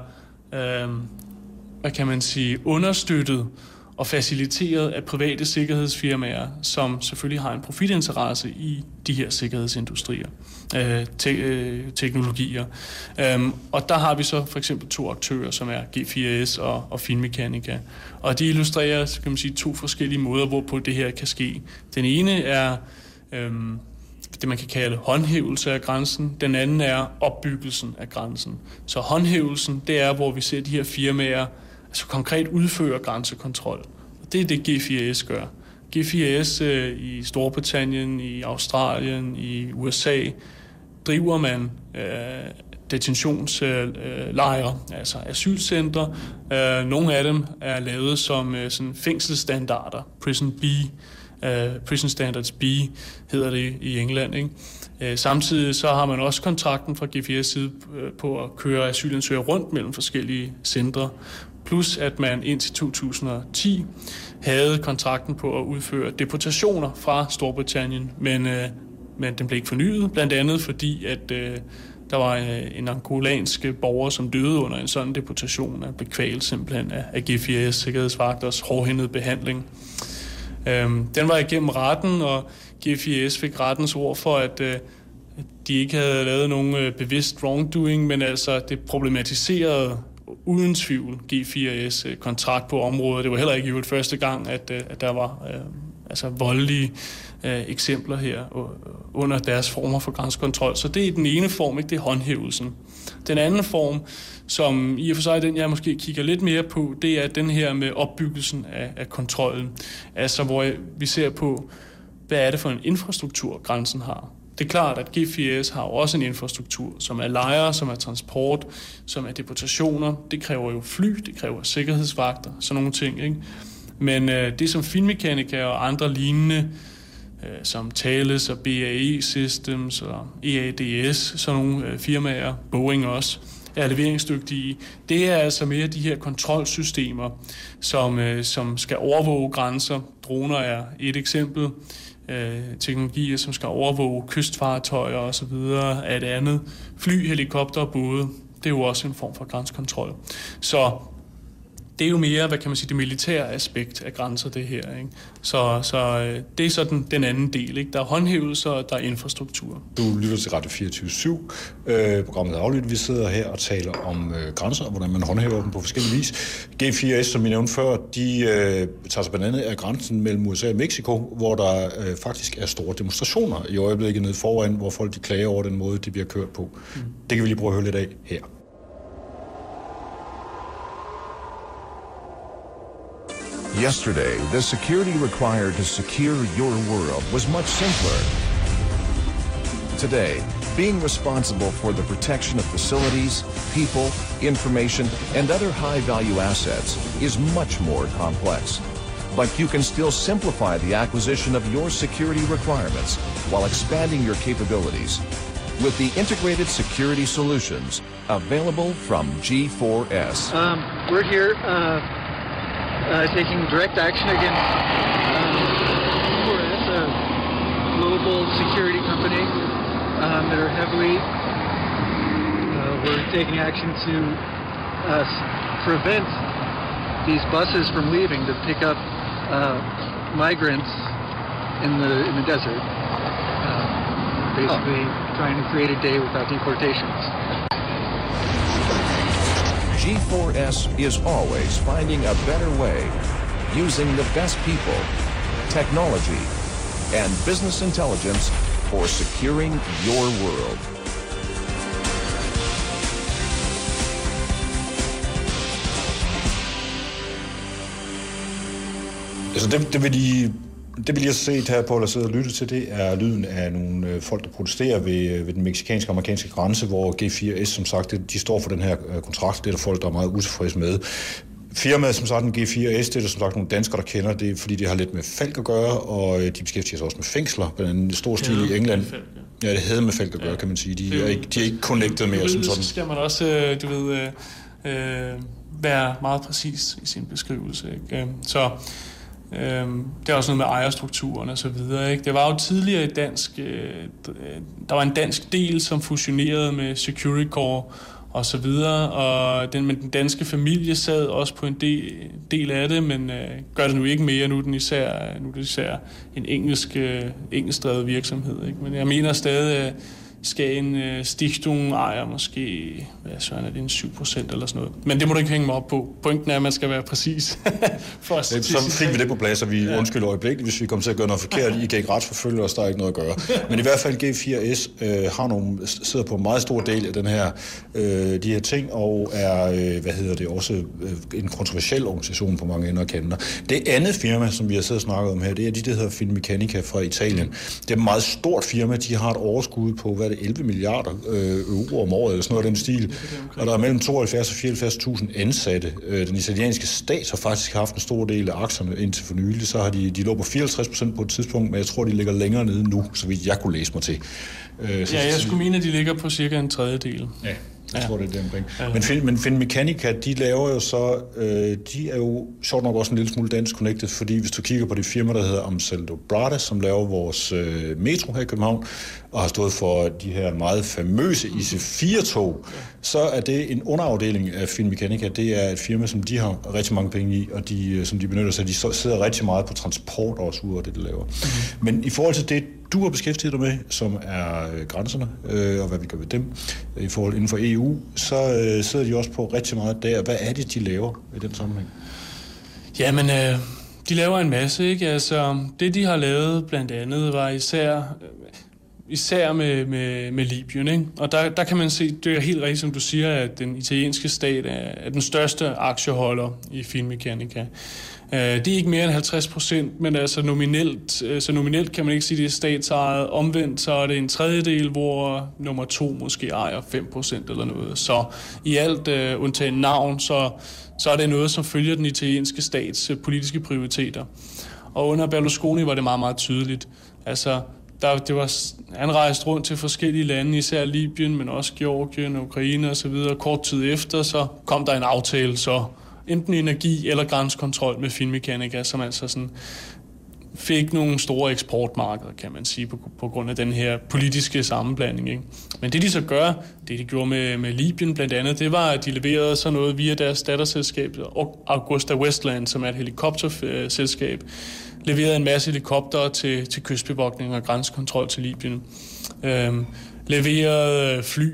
understøttet og faciliteret af private sikkerhedsfirmaer, som selvfølgelig har en profitinteresse i de her sikkerhedsindustrier, teknologier. Og der har vi så for eksempel 2 aktører, som er G4S og Finmeccanica. Og de illustrerer, kan man sige, 2 forskellige måder, hvorpå det her kan ske. Den ene er det, man kan kalde håndhævelse af grænsen. Den anden er opbyggelsen af grænsen. Så håndhævelsen, det er, hvor vi ser de her firmaer altså konkret udfører grænsekontrol. Og det er det, G4S gør. G4S i Storbritannien, i Australien, i USA, driver man detentionslejre, altså asylcentre. Nogle af dem er lavet som sådan fængselsstandarder, Prison Standards B hedder det i England, ikke? Samtidig så har man også kontrakten fra G4's side på at køre asylansøgere rundt mellem forskellige centre, plus at man indtil 2010 havde kontrakten på at udføre deportationer fra Storbritannien, men den blev ikke fornyet, blandt andet fordi, at der var en angolansk borger, som døde under en sådan deportation, og blev kvalt simpelthen af G4's sikkerhedsvagters hårdhændede behandling. Den var igennem retten, og G4S fik rettens ord for, at de ikke havde lavet nogen bevidst wrongdoing, men altså det problematiserede uden tvivl G4S kontrakt på området. Det var heller ikke første gang, at der var voldelige eksempler her under deres former for grænsekontrol. Så det er den ene form, ikke? Det er håndhævelsen. Den anden form, som i og for sig den, jeg måske kigger lidt mere på, det er den her med opbyggelsen af kontrollen. Altså, hvor vi ser på, hvad er det for en infrastruktur, grænsen har. Det er klart, at G4S har også en infrastruktur, som er lejre, som er transport, som er deportationer. Det kræver jo fly, det kræver sikkerhedsvagter, sådan nogle ting, ikke? Men det som Finmeccanica og andre lignende, som Thales og BAE Systems og EADS, sådan nogle firmaer, Boeing også, er leveringsdygtige. Det er altså mere de her kontrolsystemer, som skal overvåge grænser. Droner er et eksempel. Teknologier, som skal overvåge kystfartøjer og så videre, er et andet. Fly, helikopter og både, det er jo også en form for grænsekontrol. Så det er jo mere, hvad kan man sige, det militære aspekt af grænser, det her, ikke? Så det er sådan den anden del, ikke? Der er håndhævelser, og der er infrastruktur. Du lytter til Radio 24/7. Programmet er aflyttet. Vi sidder her og taler om grænser, og hvordan man håndhæver dem på forskellige vis. G4S, som vi nævnte før, de tager sig blandt andet af grænsen mellem USA og Mexico, hvor der faktisk er store demonstrationer i øjeblikket nede foran, hvor folk de klager over den måde, de bliver kørt på. Det kan vi lige prøve at høre lidt af her. Yesterday, the security required to secure your world was much simpler. Today, being responsible for the protection of facilities, people, information, and other high-value assets is much more complex. But you can still simplify the acquisition of your security requirements while expanding your capabilities with the integrated security solutions available from G4S. We're here taking direct action against G4S, a global security company that are heavily. We're taking action to prevent these buses from leaving to pick up migrants in the desert. Basically, trying to create a day without deportations. G4S is always finding a better way, using the best people, technology, and business intelligence for securing your world. Altså det vil jeg se her på, at sidde og lytte til, det er lyden af nogle folk, der protesterer ved den mexikanske og amerikanske grænse, hvor G4S, som sagt, de står for den her kontrakt. Det er der folk, der er meget utilfredse med. Firmaet, som sagt, en G4S, det er der som sagt nogle danskere, der kender det, fordi det har lidt med Falck at gøre, og de beskæftiger sig også med fængsler, blandt andet stor stil i England. Ja, det havde med Falck at gøre, kan man sige. De er ikke connected mere som sådan. Så skal man også, være meget præcis i sin beskrivelse, ikke? Så det er også noget med ejerstrukturen og så videre, ikke? Det var jo tidligere et dansk, der var en dansk del, som fusionerede med SecuriCorps og så videre, og den danske familie sad også på en del af det, men gør det nu ikke mere. Nu er det især en engelsk drevet virksomhed, ikke? Men jeg mener stadig, Skagen Stiftung ejer måske, er det, en 7% eller sådan noget. Men det må du ikke hænge mig op på. Pointen er, at man skal være præcis. Så fik vi det på plads, og vi undskylder øjeblikket, hvis vi kommer til at gøre noget forkert. I kan ikke retsforfølge os, der er ikke noget at gøre. Men i hvert fald G4S sidder på en meget stor del af de her ting, og er, også en kontroversiel organisation på mange ender og kanter. Det andet firma, som vi har siddet og snakket om her, det er de, der hedder Finmeccanica fra Italien. Det er et meget stort firma. De har et overskud på, hvad er det, 11 milliarder euro om året, eller sådan noget af den stil. Og der er mellem 72 og 74.000 ansatte. Den italienske stat har faktisk haft en stor del af aktierne indtil for nylig. Så har de lå på 54% på et tidspunkt, men jeg tror, de ligger længere nede nu, så vidt jeg kunne læse mig til. Jeg skulle mene, at de ligger på cirka en tredjedel. Ja. Jeg tror, det er det omkring. Men Finmeccanica, de laver jo så, de er jo sjovt nok også en lille smule dansk connected, fordi hvis du kigger på det firma, der hedder Amsaldo Brada, som laver vores metro her i København, og har stået for de her meget famøse IC4-tog, så er det en underafdeling af Finmeccanica. Det er et firma, som de har rigtig mange penge i, og som de benytter sig. De sidder rigtig meget på transport også ud af det, de laver. Men i forhold til det, du har beskæftiget dig med, som er grænserne, og hvad vi gør ved dem i forhold inden for EU, så sidder de også på rigtig meget der. Hvad er det, de laver i den sammenhæng? Jamen, de laver en masse, ikke? Altså, det, de har lavet blandt andet, var især med Libyen, ikke? Og der kan man se, det er helt rigtigt, som du siger, at den italienske stat er den største aktieholder i Finmeccanica. Det er ikke mere end 50%, men altså nominelt kan man ikke sige, det er statsejet. Omvendt så er det en tredjedel, hvor nummer 2 måske ejer 5% eller noget. Så i alt undtagen navn, så er det noget, som følger den italienske stats politiske prioriteter. Og under Berlusconi var det meget, meget tydeligt. Altså, han rejste rundt til forskellige lande, især Libyen, men også Georgien, Ukraine osv. Kort tid efter, så kom der en aftale, så enten energi eller grænsekontrol med Finmeccanica, som altså sådan fik nogle store eksportmarkeder, kan man sige, på grund af den her politiske sammenblanding, ikke? Men det de så gør, det de gjorde med Libyen blandt andet, det var, at de leverede sådan noget via deres datterselskab, Augusta Westland, som er et helikopterselskab, leverede en masse helikoptere til kystbevogtning og grænsekontrol til Libyen. Leverede fly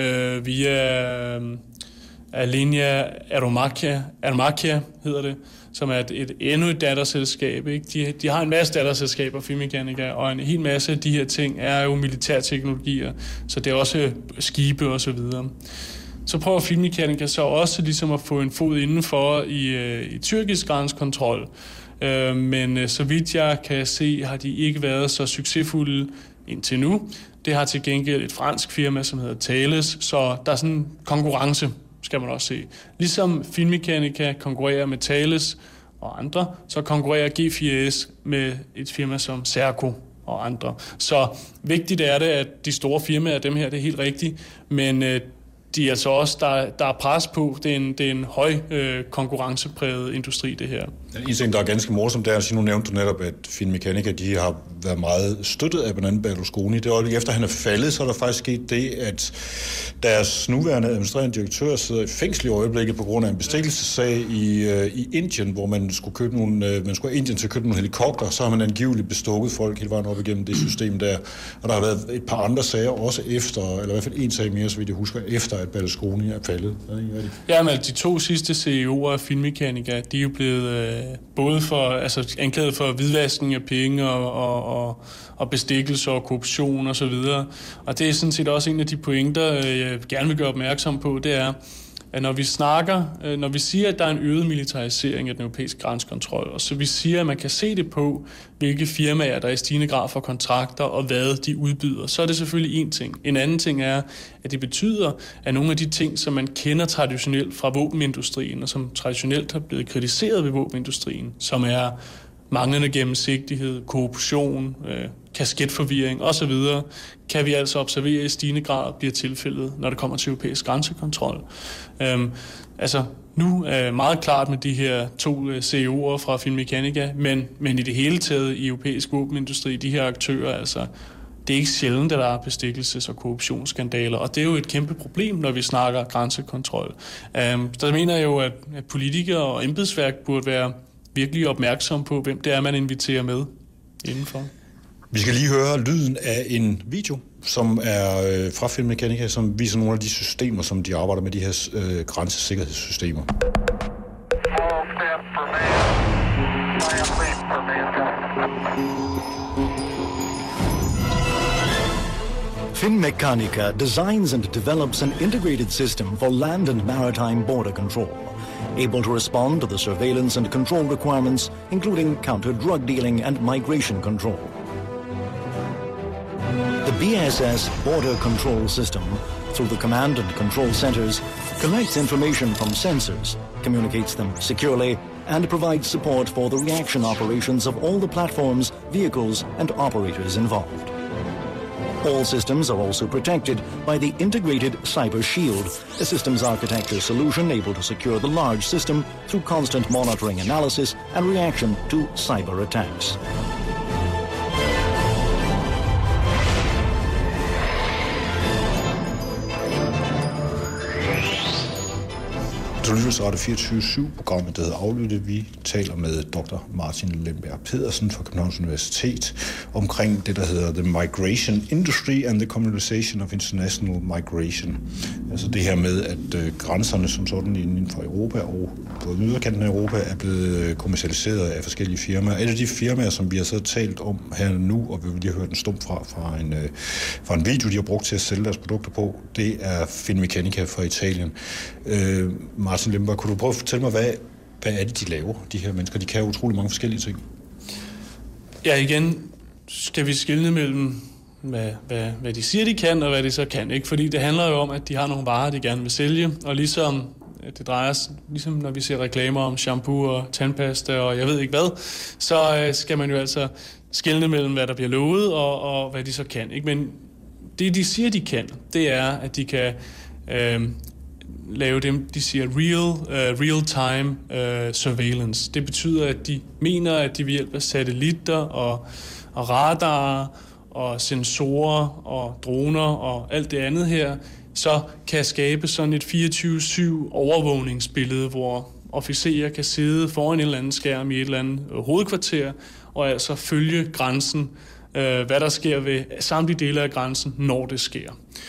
via Alenia Aeromakia hedder det, som er endnu et datterselskab, ikke? De har en masse datterselskaber, Finmeccanica, og en hel masse af de her ting er jo militærteknologier, så det er også skibe og så videre. Så prøver Finmeccanica så også ligesom at få en fod indenfor i tyrkisk grænsekontrol, men så vidt jeg kan se, har de ikke været så succesfulde indtil nu. Det har til gengæld et fransk firma, som hedder Thales, så der er sådan en konkurrence, skal man også se. Ligesom Finmeccanica konkurrerer med Thales og andre, så konkurrerer G4S med et firma som Serco og andre. Så vigtigt er det, at de store firmaer, dem her, det er helt rigtigt, men de er altså også, der er pres på. Det er en høj konkurrencepræget industri, det her. En ting, der er ganske morsomt, det er at sige, nu nævnte du netop, at Finmeccanica, de har været meget støttet af blandt andet Berlusconi. Det øjeblik efter han er faldet, så er der faktisk sket det, at deres nuværende administrerende direktør sidder i fængsel i øjeblikket på grund af en bestikkelsessag i Indien, hvor man skulle købe man skulle have Indien til at købe nogle helikopter, så har man angiveligt bestukket folk hele vejen op igennem det system der. Og der har været et par andre sager også efter, eller i hvert fald en sag mere, så vidt jeg husker, efter at Berlusconi er faldet. Ja, men de 2 sidste CEO'er af Finmeccanica, de er jo blevet både anklaget for hvidvaskning af penge og bestikkelse og korruption og så videre. Og det er sådan set også en af de pointer, jeg gerne vil gøre opmærksom på, det er, at når vi siger, at der er en øget militarisering af den europæiske grænsekontrol, og så vi siger, at man kan se det på, hvilke firmaer, der i stigende grad får kontrakter, og hvad de udbyder, så er det selvfølgelig en ting. En anden ting er, at det betyder, at nogle af de ting, som man kender traditionelt fra våbenindustrien, og som traditionelt har blevet kritiseret ved våbenindustrien, som er manglende gennemsigtighed, korruption, kasketforvirring osv., kan vi altså observere i stigende grad bliver tilfældet, når det kommer til europæisk grænsekontrol. Nu er meget klart med de her 2 CEO'er fra Finmeccanica, men i det hele taget i europæisk våbenindustri, de her aktører, altså, det er ikke sjældent, at der er bestikkelses- og korruptionsskandaler, og det er jo et kæmpe problem, når vi snakker grænsekontrol. Der mener jeg jo, at politikere og embedsværk burde være virkelig opmærksom på, hvem det er, man inviterer med indenfor. Vi skal lige høre lyden af en video, som er fra Finmeccanica, som viser nogle af de systemer, som de arbejder med, de her grænsesikkerhedssystemer. Finmeccanica designs and develops an integrated system for land and maritime border control, able to respond to the surveillance and control requirements, including counter-drug dealing and migration control. The The BSS border control system, through the command and control centers, collects information from sensors, communicates them securely, and provides support for the reaction operations of all the platforms, vehicles, and operators involved. All systems are also protected by the integrated Cyber Shield, a systems architecture solution able to secure the large system through constant monitoring, analysis, and reaction to cyber attacks. Du lytter til Radio 24/7-programmet, der hedder Aflyttet. Vi taler med dr. Martin Lemberg Pedersen fra Københavns Universitet omkring det, der hedder The Migration Industry and the Communalization of International Migration. Altså det her med, at grænserne som sådan inden for Europa og på yderkanten af Europa er blevet kommercialiseret af forskellige firmaer. Et af de firmaer, som vi har så talt om her nu, og vi vil lige høre den stump fra en video, de har brugt til at sælge deres produkter på, det er Finmeccanica fra Italien. Martin Lemberg, kunne du prøve at fortælle mig, hvad er det, de laver, de her mennesker? De kan utrolig mange forskellige ting. Ja, igen skal vi skelne mellem, hvad de siger, de kan, og hvad de så kan. Ikke? Fordi det handler jo om, at de har nogle varer, de gerne vil sælge, og ligesom det drejer sig, ligesom når vi ser reklamer om shampoo og tandpasta og jeg ved ikke hvad, så skal man jo altså skelne mellem, hvad der bliver lovet, og hvad de så kan. Ikke? Men det, de siger, de kan, det er, at de kan lave dem, de siger real-time surveillance. Det betyder, at de mener, at de ved hjælp af satellitter og radarer og sensorer og droner og alt det andet her, så kan skabe sådan et 24/7 overvågningsbillede, hvor officerer kan sidde foran en eller anden skærm i et eller andet hovedkvarter og altså følge grænsen, hvad der sker ved samtlige dele af grænsen, når det sker.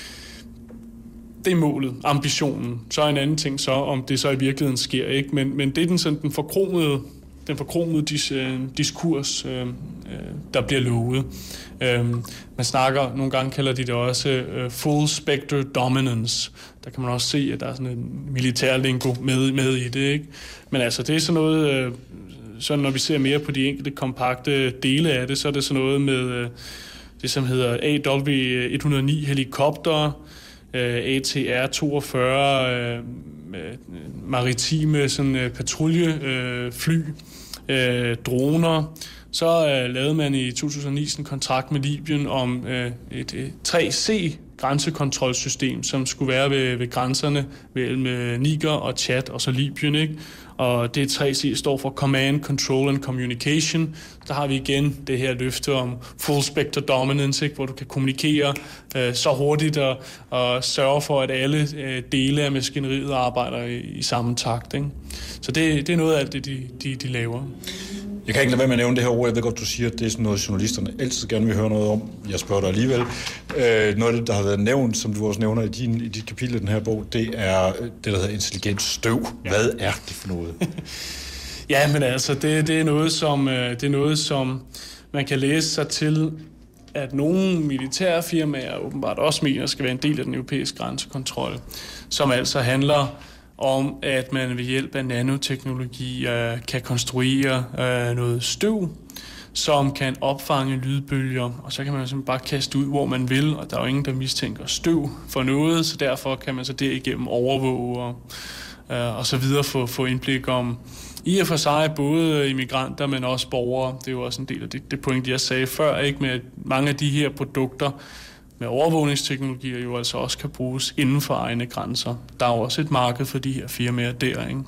Det er målet, ambitionen. Så er en anden ting så, om det så i virkeligheden sker, ikke? Men det er den forkromede diskurs, der bliver lovet. Man snakker, nogle gange kalder de det også full spectre dominance. Der kan man også se, at der er sådan en militærlingo med i det, ikke? Men altså, det er sådan noget, så når vi ser mere på de enkelte kompakte dele af det, så er det sådan noget med det, som hedder AW109 helikopter, ATR-42 maritime patruljefly, droner. Så lavede man i 2009 en kontrakt med Libyen om et 3C grænsekontrolsystem, som skulle være ved grænserne mellem Niger og Chad og så Libyen, ikke? Og det 3C står for Command, Control and Communication. Der har vi igen det her løfte om full spectre dominance, ikke? Hvor du kan kommunikere så hurtigt og sørge for, at alle dele af maskineriet arbejder i samme takt, ikke? Så det er noget af alt det, de laver. Jeg kan ikke lade være med at nævne det her ord. Jeg ved godt, du siger, at det er sådan noget, journalisterne altid gerne vil høre noget om. Jeg spørger dig alligevel. Noget af det, der har været nævnt, som du også nævner i dit kapitel i den her bog, det er det, der hedder intelligent støv. Ja. Hvad er det for noget? Ja, men altså, det er noget, som man kan læse sig til, at nogle militære firmaer åbenbart også mener, skal være en del af den europæiske grænsekontrol, som altså handler om, at man ved hjælp af nanoteknologi kan konstruere noget støv, som kan opfange lydbølger, og så kan man simpelthen bare kaste ud, hvor man vil, og der er jo ingen, der mistænker støv for noget, så derfor kan man så derigennem overvåge og så videre få indblik om i og for sig både immigranter, men også borgere. Det er jo også en del af det point, jeg sagde før, ikke, med at mange af de her produkter med overvågningsteknologier jo altså også kan bruges inden for egne grænser. Der er jo også et marked for de her firmaer der, ikke?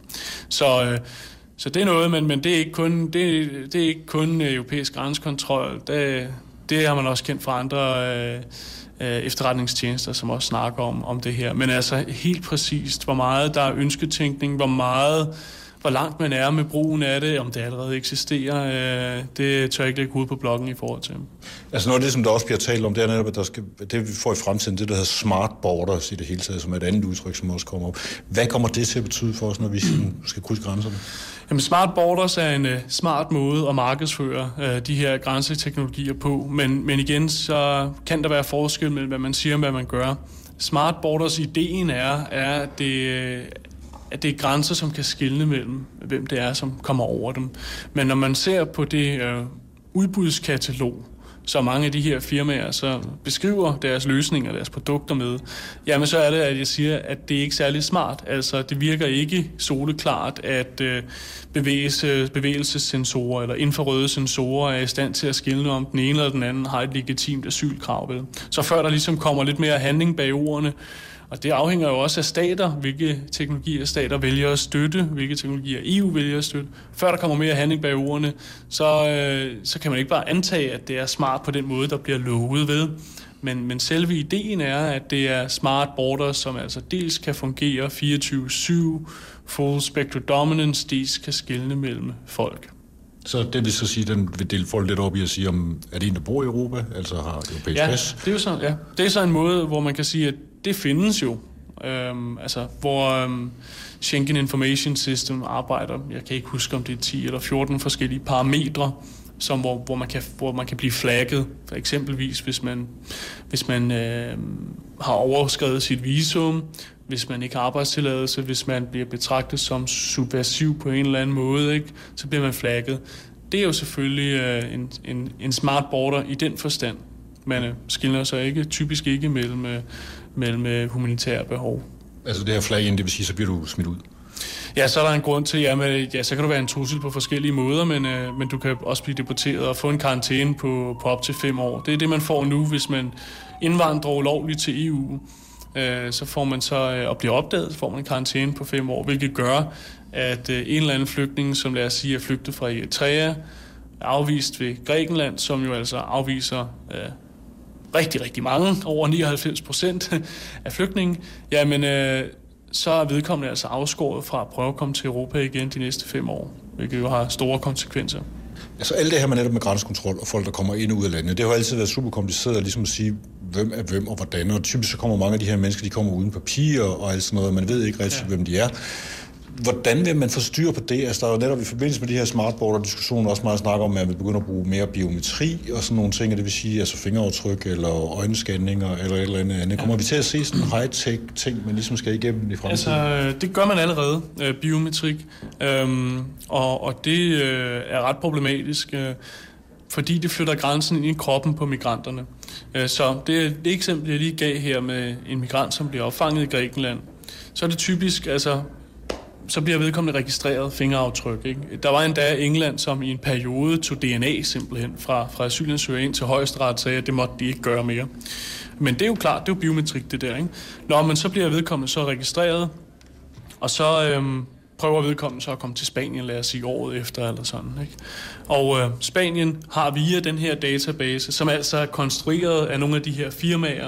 Så det er noget, men det er ikke kun europæisk grænsekontrol. Det har man også kendt fra andre efterretningstjenester, som også snakker om det her. Men altså helt præcist, hvor meget der er ønsketænkning, hvor langt man er med brugen af det, om det allerede eksisterer, det tør jeg ikke lægge ud på bloggen i forhold til. Altså noget af det, som der også bliver talt om, det er netop, at det vi får i fremtiden, det der hedder smart borders i det hele taget, som er et andet udtryk, som også kommer op. Hvad kommer det til at betyde for os, når vi skal krydse grænserne? Jamen, smart borders er en smart måde at markedsføre de her grænseteknologier på, men igen, så kan der være forskel mellem, hvad man siger og hvad man gør. Smart borders ideen er at det er grænser, som kan skelne mellem, hvem det er, som kommer over dem. Men når man ser på det udbudskatalog, så mange af de her firmaer så beskriver deres løsninger, deres produkter med, jamen så er det, at jeg siger, at det er ikke særlig smart. Altså, det virker ikke soleklart, at bevægelsessensorer eller infrarøde sensorer er i stand til at skelne, om den ene eller den anden har et legitimt asylkrav. Vel? Så før der ligesom kommer lidt mere handling bag ordene, og det afhænger jo også af stater, hvilke teknologier stater vælger at støtte, hvilke teknologier EU vælger at støtte. Før der kommer mere handling bag ordene, så kan man ikke bare antage, at det er smart på den måde, der bliver lovet ved. Men selve ideen er, at det er smart borders, som altså dels kan fungere 24/7, full spectral dominance, dels kan skelne mellem folk. Så det vil så sige, den vil dele folk lidt op i at sige, om er det en, der bor i Europa, altså har europæisk pas? Det er jo så, ja. Det er så en måde, hvor man kan sige, at det findes jo. Hvor Schengen Information System arbejder, jeg kan ikke huske, om det er 10 eller 14 forskellige parametre, hvor man kan blive flagget. For eksempelvis, hvis man har overskredet sit visum, hvis man ikke har arbejdstilladelse, hvis man bliver betragtet som subversiv på en eller anden måde, ikke, så bliver man flagget. Det er jo selvfølgelig en smart border i den forstand. Man skiller sig typisk ikke mellem humanitære behov. Altså det her flag ind, det vil sige, så bliver du smidt ud? Ja, så er der en grund til, så kan du være en trussel på forskellige måder, men du kan også blive deporteret og få en karantæne på op til 5 år. Det er det, man får nu, hvis man indvandrer ulovligt til EU. Så får man og bliver opdaget, så får man en karantæne på 5 år, hvilket gør, at en eller anden flygtning, som lad os sige er flygtet fra Eritrea, er afvist ved Grækenland, som jo altså afviser rigtig, rigtig mange, over 99% af flygtninge, jamen så er vedkommende altså afskåret fra at prøve at komme til Europa igen de næste 5 år, hvilket jo har store konsekvenser. Altså alt det her med netop med grænsekontrol og folk, der kommer ind og ud af landet, det har altid været super kompliceret ligesom at sige, hvem er hvem og hvordan, og typisk så kommer mange af de her mennesker, de kommer uden papir og alt sådan noget, og man ved ikke rigtig, hvem de er. Hvordan vil man få styr på det? Altså der er jo netop i forbindelse med de her smartboarder-diskussioner også meget snakker om, at man vil begynde at bruge mere biometri og sådan nogle ting, det vil sige altså fingeraftryk eller øjenscanninger eller et eller andet. Kommer vi til at se sådan en high-tech ting, man ligesom skal igennem i fremtiden? Altså det gør man allerede, biometrik, og det er ret problematisk, fordi det flytter grænsen ind i kroppen på migranterne. Så det eksempel, jeg lige gav her med en migrant, som bliver opfanget i Grækenland, så er det typisk, så bliver vedkommende registreret fingeraftryk. Ikke? Der var endda England, som i en periode tog DNA simpelthen fra asylansøgere ind til højesteret, sagde, at det måtte de ikke gøre mere. Men det er jo klart, det er jo biometrik det der. Ikke? Men så bliver vedkommende så registreret, og så prøver vedkommende så at komme til Spanien, lad os sige året efter eller sådan. Ikke? Og Spanien har via den her database, som altså er konstrueret af nogle af de her firmaer,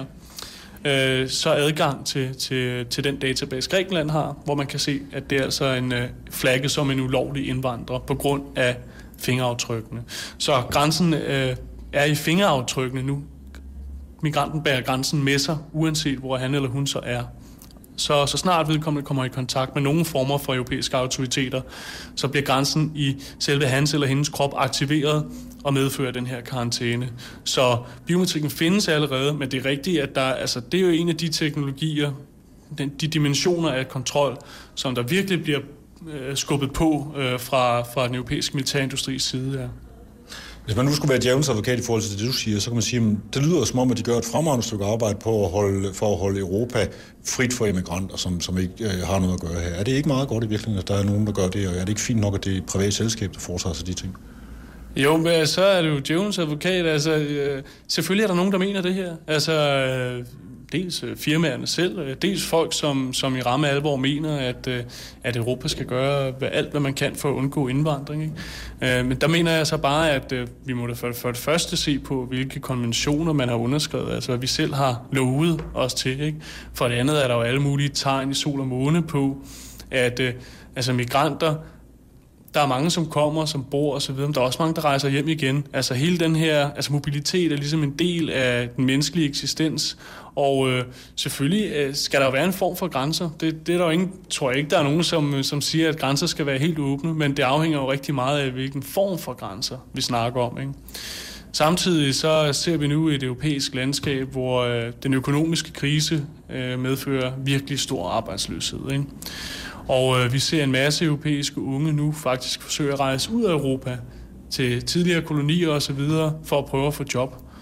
så adgang til den database Grækenland har, hvor man kan se, at det er altså en flagge som en ulovlig indvandrer på grund af fingeraftrykkene. Så grænsen er i fingeraftrykkene nu. Migranten bærer grænsen med sig, uanset hvor han eller hun så er. Så snart vedkommende kommer i kontakt med nogle former for europæiske autoriteter, så bliver grænsen i selve hans eller hendes krop aktiveret og medfører den her karantæne. Så biometrikken findes allerede, men det er rigtigt, at det er jo en af de teknologier, de dimensioner af kontrol, som der virkelig bliver skubbet på fra den europæiske militærindustris side. Ja. Hvis man nu skulle være djævelens advokat i forhold til det, du siger, så kan man sige, at det lyder som om, at de gør et fremragende stykke arbejde for at holde Europa frit for immigranter, som ikke har noget at gøre her. Er det ikke meget godt i virkeligheden, at der er nogen, der gør det, og er det ikke fint nok, at det er et privat selskab, der foretager sig de ting? Jo, men så er det jo djævelens advokat. Selvfølgelig er der nogen, der mener det her. Dels firmaerne selv, dels folk, som i ramme alvor mener, at Europa skal gøre alt, hvad man kan for at undgå indvandring. Ikke? Men der mener jeg så bare, at vi må da for det første se på, hvilke konventioner man har underskrevet, altså hvad vi selv har lovet os til. Ikke? For det andet er der jo alle mulige tegn i sol og måne på, at migranter, der er mange, som kommer, som bor og så videre, men der er også mange, der rejser hjem igen. Altså hele den her, mobilitet er ligesom en del af den menneskelige eksistens, og selvfølgelig skal der jo være en form for grænser. Det er der jo ingen, tror jeg ikke, der er nogen, som siger, at grænser skal være helt åbne, men det afhænger jo rigtig meget af, hvilken form for grænser vi snakker om. Ikke? Samtidig så ser vi nu et europæisk landskab, hvor den økonomiske krise medfører virkelig stor arbejdsløshed. Ikke? Og vi ser en masse europæiske unge nu faktisk forsøge at rejse ud af Europa til tidligere kolonier og så videre for at prøve at få job.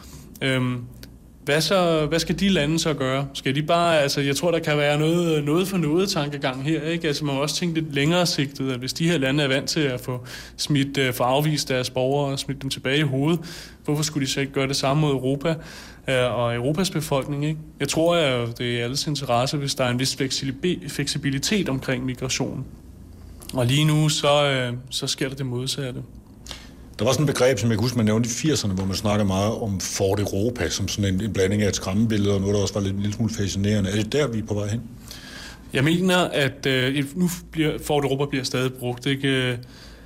Hvad skal de lande så gøre? Skal de bare, altså jeg tror, der kan være noget for noget tankegang her, ikke? Altså man må også tænke lidt længere sigtet, at hvis de her lande er vant til at få afvist deres borgere og smidt dem tilbage i hovedet, hvorfor skulle de så ikke gøre det samme mod Europa og Europas befolkning, ikke? Jeg tror, at det er alles interesse, hvis der er en vis fleksibilitet omkring migration. Og lige nu, så sker der det modsatte. Der var sådan et begreb, som jeg kan huske, man nævnte i 80'erne, hvor man snakker meget om Fort Europa, som sådan en blanding af et skræmmebillede, og noget, der også var lidt smule fascinerende. Er det der, vi er på vej hen? Jeg mener, at nu Fort Europa bliver stadig brugt, ikke?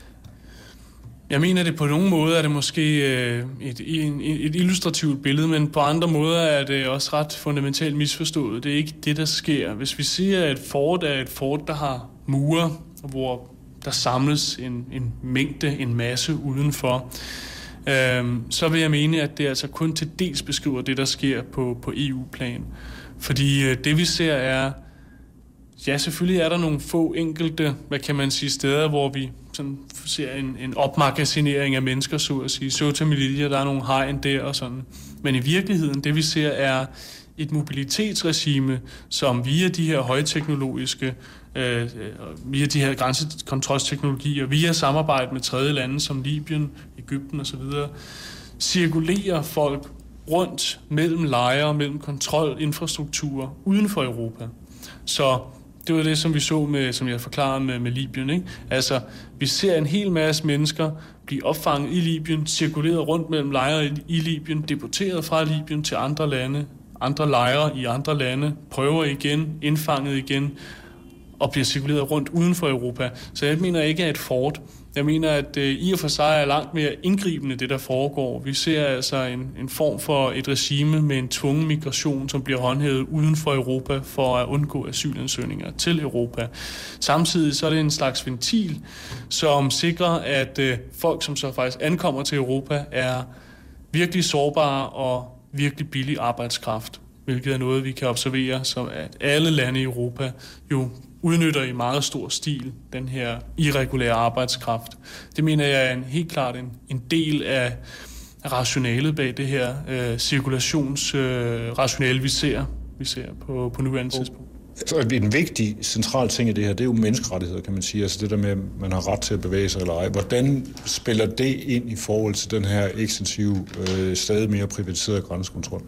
Jeg mener, det på nogle måder er det måske et illustrativt billede, men på andre måder er det også ret fundamentalt misforstået. Det er ikke det, der sker. Hvis vi siger, at et fort, der har mure, hvor der samles en mængde, en masse udenfor, så vil jeg mene, at det altså kun til dels beskriver det, der sker på EU-plan. Fordi det, vi ser, er, ja, selvfølgelig er der nogle få enkelte, hvad kan man sige, steder, hvor vi sådan ser en opmagasinering af mennesker, så at sige. Ceuta og Melilla, der er nogle hegn der og sådan. Men i virkeligheden, det vi ser, er et mobilitetsregime, som via de her højteknologiske, via de her grænsekontrolsteknologier, via samarbejde med tredje lande som Libyen, Egypten osv., cirkulerer folk rundt mellem lejre, mellem kontrolinfrastrukturer uden for Europa. Så det var det, som vi så med, som jeg forklarede med Libyen, ikke? Altså, vi ser en hel masse mennesker blive opfanget i Libyen, cirkuleret rundt mellem lejre i Libyen, deporteret fra Libyen til andre lande, andre lejre i andre lande, prøver igen, indfanget igen, og bliver cirkuleret rundt uden for Europa. Så jeg mener ikke, at et fort. Jeg mener, at i og for sig er langt mere indgribende det, der foregår. Vi ser altså en form for et regime med en tvungen migration, som bliver håndhævet uden for Europa for at undgå asylansøgninger til Europa. Samtidig så er det en slags ventil, som sikrer, at folk, som så faktisk ankommer til Europa, er virkelig sårbare og virkelig billig arbejdskraft, hvilket er noget, vi kan observere, som at alle lande i Europa jo udnytter i meget stor stil den her irregulære arbejdskraft. Det mener jeg er helt klart en del af rationalet bag det her cirkulationsrationale, vi ser på nuværende tidspunkt. En vigtig central ting i det her, det er jo menneskerettigheder, kan man sige. Altså det der med, at man har ret til at bevæge sig eller ej. Hvordan spiller det ind i forhold til den her ekstensive, stadig mere privatiserede grænsekontrol?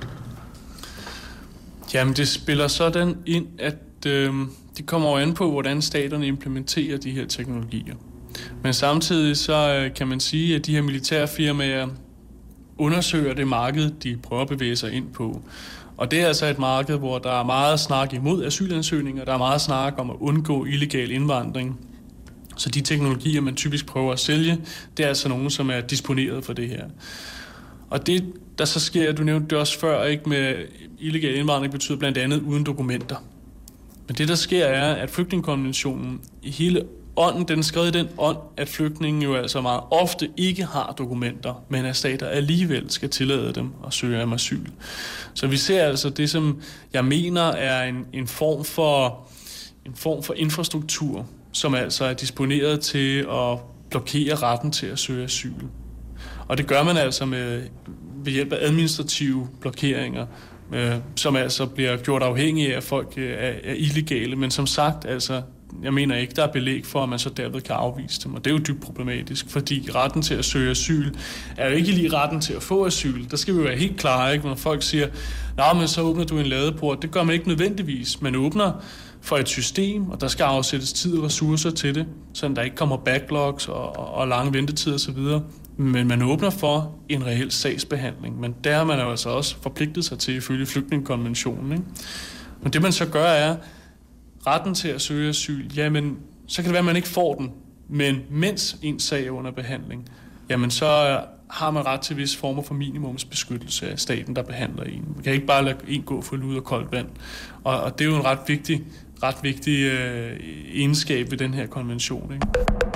Jamen, det spiller sådan ind, at det kommer jo an på, hvordan staterne implementerer de her teknologier. Men samtidig så kan man sige, at de her militærfirmaer undersøger det marked, de prøver at bevæge sig ind på. Og det er altså et marked, hvor der er meget snak imod asylansøgninger, der er meget snak om at undgå illegal indvandring. Så de teknologier, man typisk prøver at sælge, det er altså nogle, som er disponeret for det her. Og det, der så sker, du nævnte det også før, ikke, med illegal indvandring betyder blandt andet uden dokumenter. Men det, der sker, er, at flygtningekonventionen i hele ånden, den er skrevet i den ånd, at flygtningen jo altså meget ofte ikke har dokumenter, men at stater alligevel skal tillade dem at søge om asyl. Så vi ser altså det, som jeg mener er en form for infrastruktur, som altså er disponeret til at blokere retten til at søge asyl. Og det gør man altså ved hjælp af administrative blokeringer, som altså bliver gjort afhængige af, at folk er illegale. Men som sagt, altså, jeg mener ikke, der er belæg for, at man så derved kan afvise dem. Og det er jo dybt problematisk, fordi retten til at søge asyl er jo ikke lige retten til at få asyl. Der skal vi jo være helt klare, ikke? Når folk siger, men så åbner du en ladeport. Det gør man ikke nødvendigvis. Man åbner for et system, og der skal afsættes tid og ressourcer til det, så der ikke kommer backlogs og lange ventetider osv., men man åbner for en reel sagsbehandling. Men der har man jo altså også forpligtet sig til ifølge flygtningekonventionen, ikke? Men det man så gør er, retten til at søge asyl, jamen så kan det være, at man ikke får den. Men mens en sag er under behandling, jamen så har man ret til vis former for minimumsbeskyttelse af staten, der behandler en. Man kan ikke bare lade en gå for lud og koldt vand. Og det er jo en ret vigtig egenskab ved den her konvention, ikke?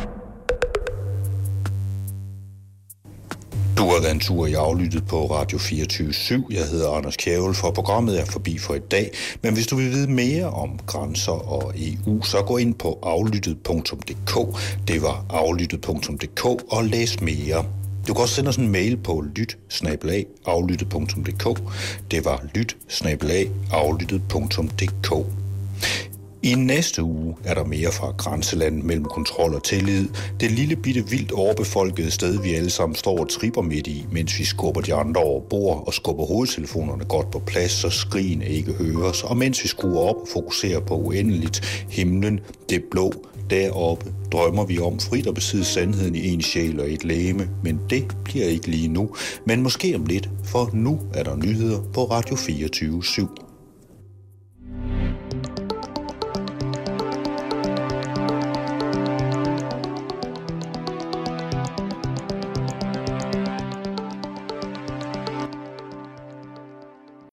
Du har været en tur i Aflyttet på Radio 24/7. Jeg hedder Anders Kjærulf, for programmet er forbi for i dag. Men hvis du vil vide mere om grænser og EU, så gå ind på aflyttet.dk. Det var aflyttet.dk og læs mere. Du kan også sende os en mail på lyt@aflyttet.dk. Det var lyt@aflyttet.dk. I næste uge er der mere fra grænselandet mellem kontrol og tillid. Det lille bitte vildt overbefolkede sted, vi alle sammen står og tripper midt i, mens vi skubber de andre over bord og skubber hovedtelefonerne godt på plads, så skrigene ikke høres. Og mens vi skruer op og fokuserer på uendeligt, himlen, det blå, deroppe drømmer vi om frit at besidde sandheden i en sjæl og et legeme. Men det bliver ikke lige nu, men måske om lidt, for nu er der nyheder på Radio 24/7.